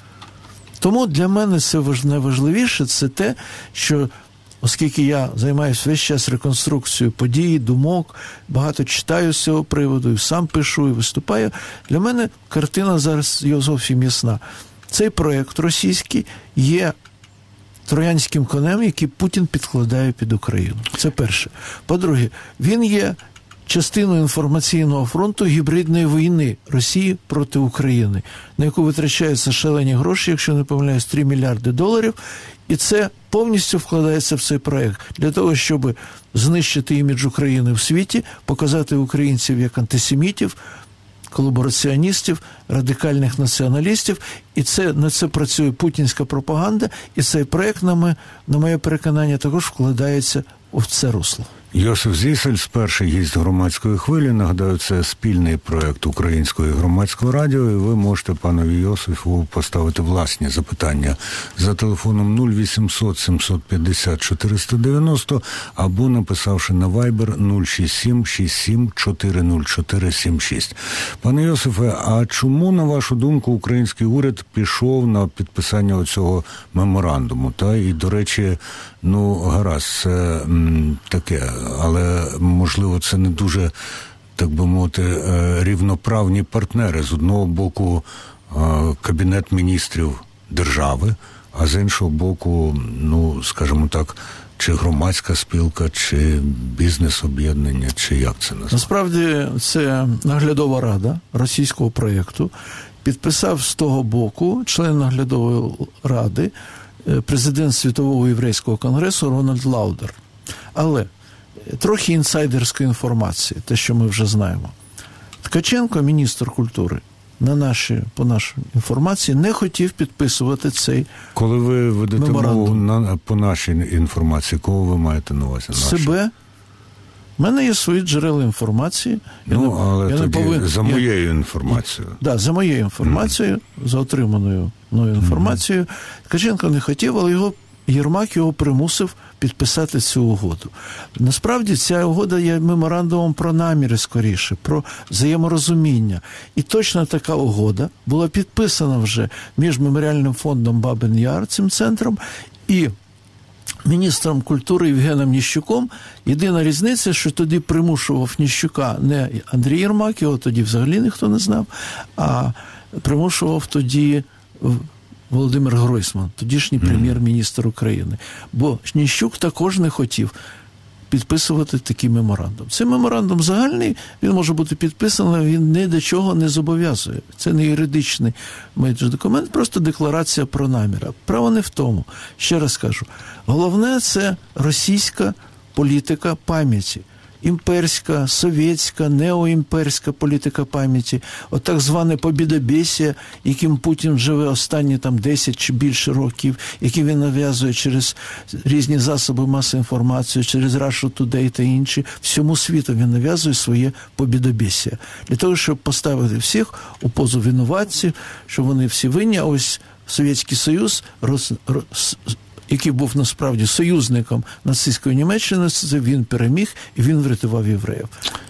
Тому для мене це найважливіше, це те, що оскільки я займаюся весь час реконструкцією подій, думок, багато читаю з цього приводу, і сам пишу, і виступаю, для мене картина зараз зовсім ясна. Цей проєкт російський є троянським конем, який Путін підкладає під Україну. Це перше. По-друге, він є частиною інформаційного фронту гібридної війни Росії проти України, на яку витрачаються шалені гроші, якщо не помиляюсь, $3 мільярди, і це повністю вкладається в цей проєкт для того, щоб знищити імідж України в світі, показати українців як антисемітів, колабораціоністів, радикальних націоналістів, і на це працює путінська пропаганда, і цей проєкт, на моє переконання, також вкладається в це русло. Йосиф Зісельс, перший гість громадської хвилі. Нагадаю, це спільний проєкт Українського і Громадського радіо, і ви можете панові Йосифу поставити власні запитання за телефоном 0800 750 490 або написавши на Viber 067 67 404 76. Пане Йосифе, а чому, на вашу думку, український уряд пішов на підписання оцього меморандуму? І, до речі, гаразд, це таке, але, можливо, це не дуже, так би мовити, рівноправні партнери. З одного боку, Кабінет міністрів держави, а з іншого боку, скажімо так, чи громадська спілка, чи бізнес-об'єднання, чи як це називається? Насправді, це наглядова рада російського проєкту. Підписав з того боку член наглядової ради, президент Світового єврейського конгресу Рональд Лаудер. Але трохи інсайдерської інформації, те, що ми вже знаємо. Ткаченко, міністр культури, по нашій інформації, не хотів підписувати цей Коли ви ведете меморандум. мову по нашій інформації, кого ви маєте на увазі? Себе. У мене є свої джерела інформації. За моєю інформацією. Так, за моєю інформацією, за отриманою мною інформацією. Ткаченко не хотів, але Єрмак його примусив підписати цю угоду. Насправді, ця угода є меморандумом про наміри скоріше, про взаєморозуміння. І точно така угода була підписана вже між Меморіальним фондом Бабин-Яр, цим центром, і міністром культури Євгеном Ніщуком. Єдина різниця, що тоді примушував Ніщука не Андрій Єрмак, його тоді взагалі ніхто не знав, а примушував тоді Володимир Гройсман, тодішній прем'єр-міністр України. Бо Ніщук також не хотів підписувати такий меморандум. Цей меморандум загальний, він може бути підписаний, він ні до чого не зобов'язує. Це не юридичний документ, просто декларація про намір. Право не в тому. Ще раз кажу, головне – це російська політика пам'яті. Імперська, совєтська, неоімперська політика пам'яті, от так зване побєдобєсія, яким Путін живе останні 10 чи більше років, які він нав'язує через різні засоби масової інформації, через Russia Today та інші. Всьому світу він нав'язує своє побєдобєсія. Для того, щоб поставити всіх у позу винуватців, що вони всі винні, а ось Совєтський Союз який був насправді союзником нацистської Німеччини, це він переміг і він врятував євреїв.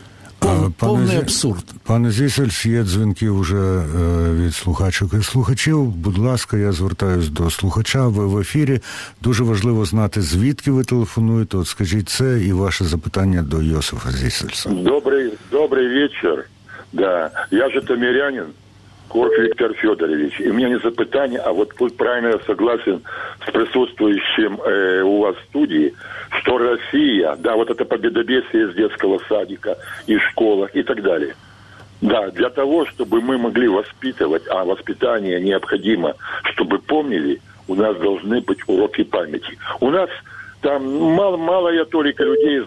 Повний абсурд. Пане Зісельс, є дзвінки вже від слухачок і слухачів. Будь ласка, я звертаюсь до слухача. Ви в ефірі. Дуже важливо знати, звідки ви телефонуєте. От скажіть це і ваше запитання до Йосифа Зісельса. Добрый вечер. Да, я житомирянин. Корф Виктор Федорович. И у меня не запытание, а вот тут правильно я согласен с присутствующим у вас в студии, что Россия, да, вот это победобесие из детского садика, из школах и так далее. Да, для того, чтобы мы могли воспитывать, а воспитание необходимо, чтобы помнили, у нас должны быть уроки памяти. У нас там малая толика людей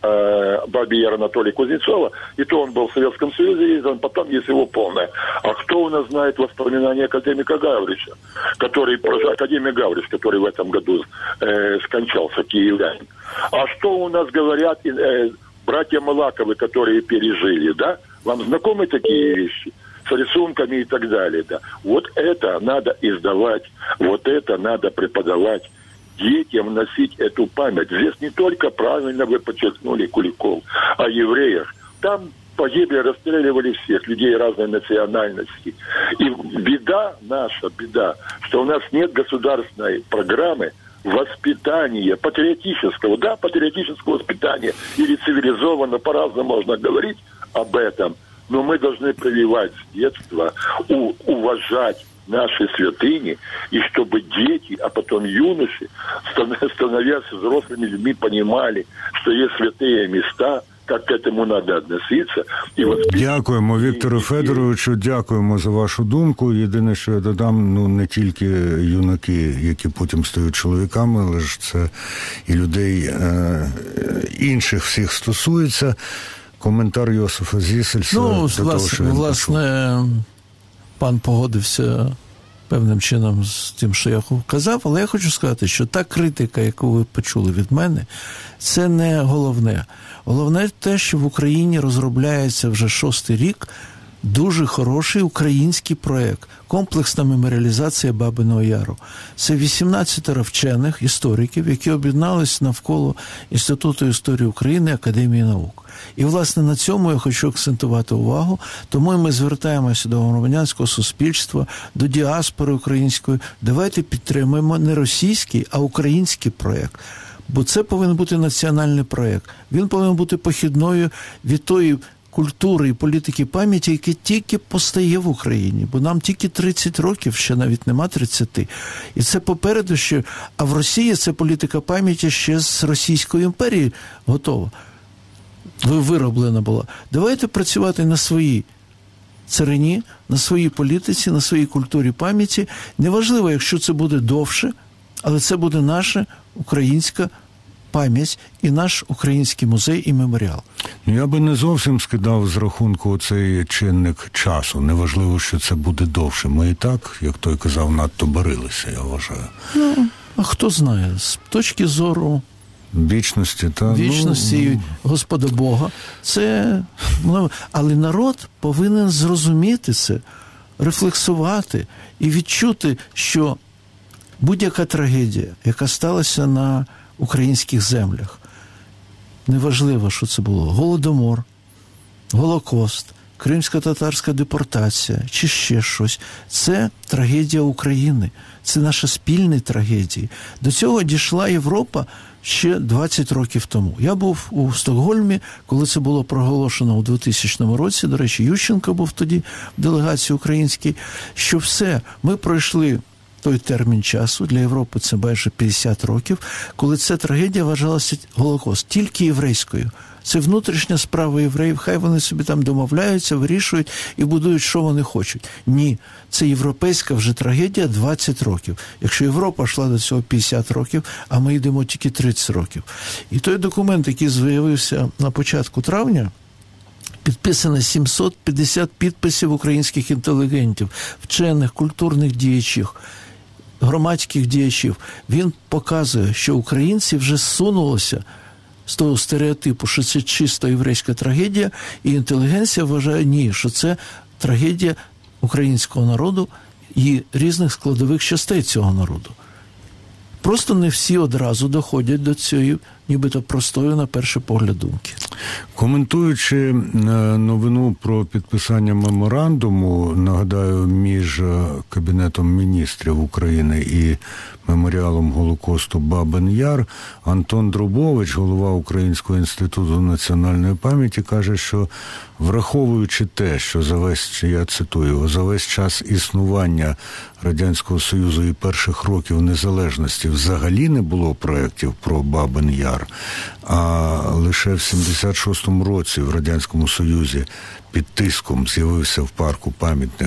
Бабий Анатолий Кузнецова, и то он был в Советском Союзе, и потом есть его полное. А кто у нас знает воспоминания академика Гаврича, академик Гаврич, который в этом году скончался, киевлянин. А что у нас говорят братья Малаковы, которые пережили, да? Вам знакомы такие вещи? С рисунками и так далее, да? Вот это надо издавать, вот это надо преподавать. Детям носить эту память. Здесь не только, правильно вы подчеркнули, Куликов, о евреях. Там погибли, расстреливали всех людей разной национальности. И наша беда, что у нас нет государственной программы воспитания, патриотического воспитания, или цивилизованно, по-разному можно говорить об этом, но мы должны прививать с детства, уважать наши святыни, и чтобы дети, а потом юноши, становясь взрослыми людьми, понимали, что есть святые места, як к этому треба відноситися. Дякуємо, Віктору Федоровичу, дякуємо за вашу думку. Єдине, що я додам, не тільки юнаки, які потім стають чоловіками, але ж це і людей інших всіх стосується. Коментар Йосифа Зісельса. Власне, пан погодився певним чином з тим, що я казав, але я хочу сказати, що та критика, яку ви почули від мене, це не головне. Головне те, що в Україні розробляється вже 6-й рік дуже хороший український проєкт «Комплексна меморіалізація Бабиного Яру». Це 18 вчених істориків, які об'єднались навколо Інституту історії України Академії наук. І, власне, на цьому я хочу акцентувати увагу, тому ми звертаємося до громадянського суспільства, до діаспори української. Давайте підтримуємо не російський, а український проєкт. Бо це повинен бути національний проєкт. Він повинен бути похідною від тої культури і політики пам'яті, які тільки постає в Україні. Бо нам тільки 30 років, ще навіть нема 30. І це попереду, що... А в Росії це політика пам'яті ще з Російської імперії готова. Вироблена була. Давайте працювати на своїй царині, на своїй політиці, на своїй культурі пам'яті. Неважливо, якщо це буде довше, але це буде наша українська пам'ять і наш український музей і меморіал. Я би не зовсім скидав з рахунку цей чинник часу. Неважливо, що це буде довше. Ми і так, як той казав, надто барилися, я вважаю. А хто знає, з точки зору вічності Господа Бога, це... Але народ повинен зрозуміти це, рефлексувати і відчути, що будь-яка трагедія, яка сталася на українських землях, неважливо, що це було, Голодомор, Голокост, кримсько-татарська депортація чи ще щось, це трагедія України, це наша спільна трагедія. До цього дійшла Європа ще 20 років тому. Я був у Стокгольмі, коли це було проголошено у 2000 році, до речі, Ющенко був тоді в делегації українській, що все, ми пройшли той термін часу, для Європи це майже 50 років, коли ця трагедія вважалася Голокост тільки єврейською. Це внутрішня справа євреїв, хай вони собі там домовляються, вирішують і будують, що вони хочуть. Ні, це європейська вже трагедія 20 років. Якщо Європа йшла до цього 50 років, а ми йдемо тільки 30 років. І той документ, який з'явився на початку травня, підписано 750 підписів українських інтелігентів, вчених, культурних діячів, громадських діячів. Він показує, що українці вже зсунулися з того стереотипу, що це чисто єврейська трагедія, і інтелігенція вважає, ні, що це трагедія українського народу і різних складових частей цього народу. Просто не всі одразу доходять до цієї, нібито простої, на перший погляд, думки. Коментуючи новину про підписання меморандуму, нагадаю, між Кабінетом міністрів України і меморіалом Голокосту Бабин-Яр, Антон Друбович, голова Українського інституту національної пам'яті, каже, що враховуючи те, що я цитую, за весь час існування Радянського Союзу і перших років незалежності взагалі не було проєктів про Бабин-Яр, а лише в 76-му році в Радянському Союзі під тиском з'явився в парку пам'ятник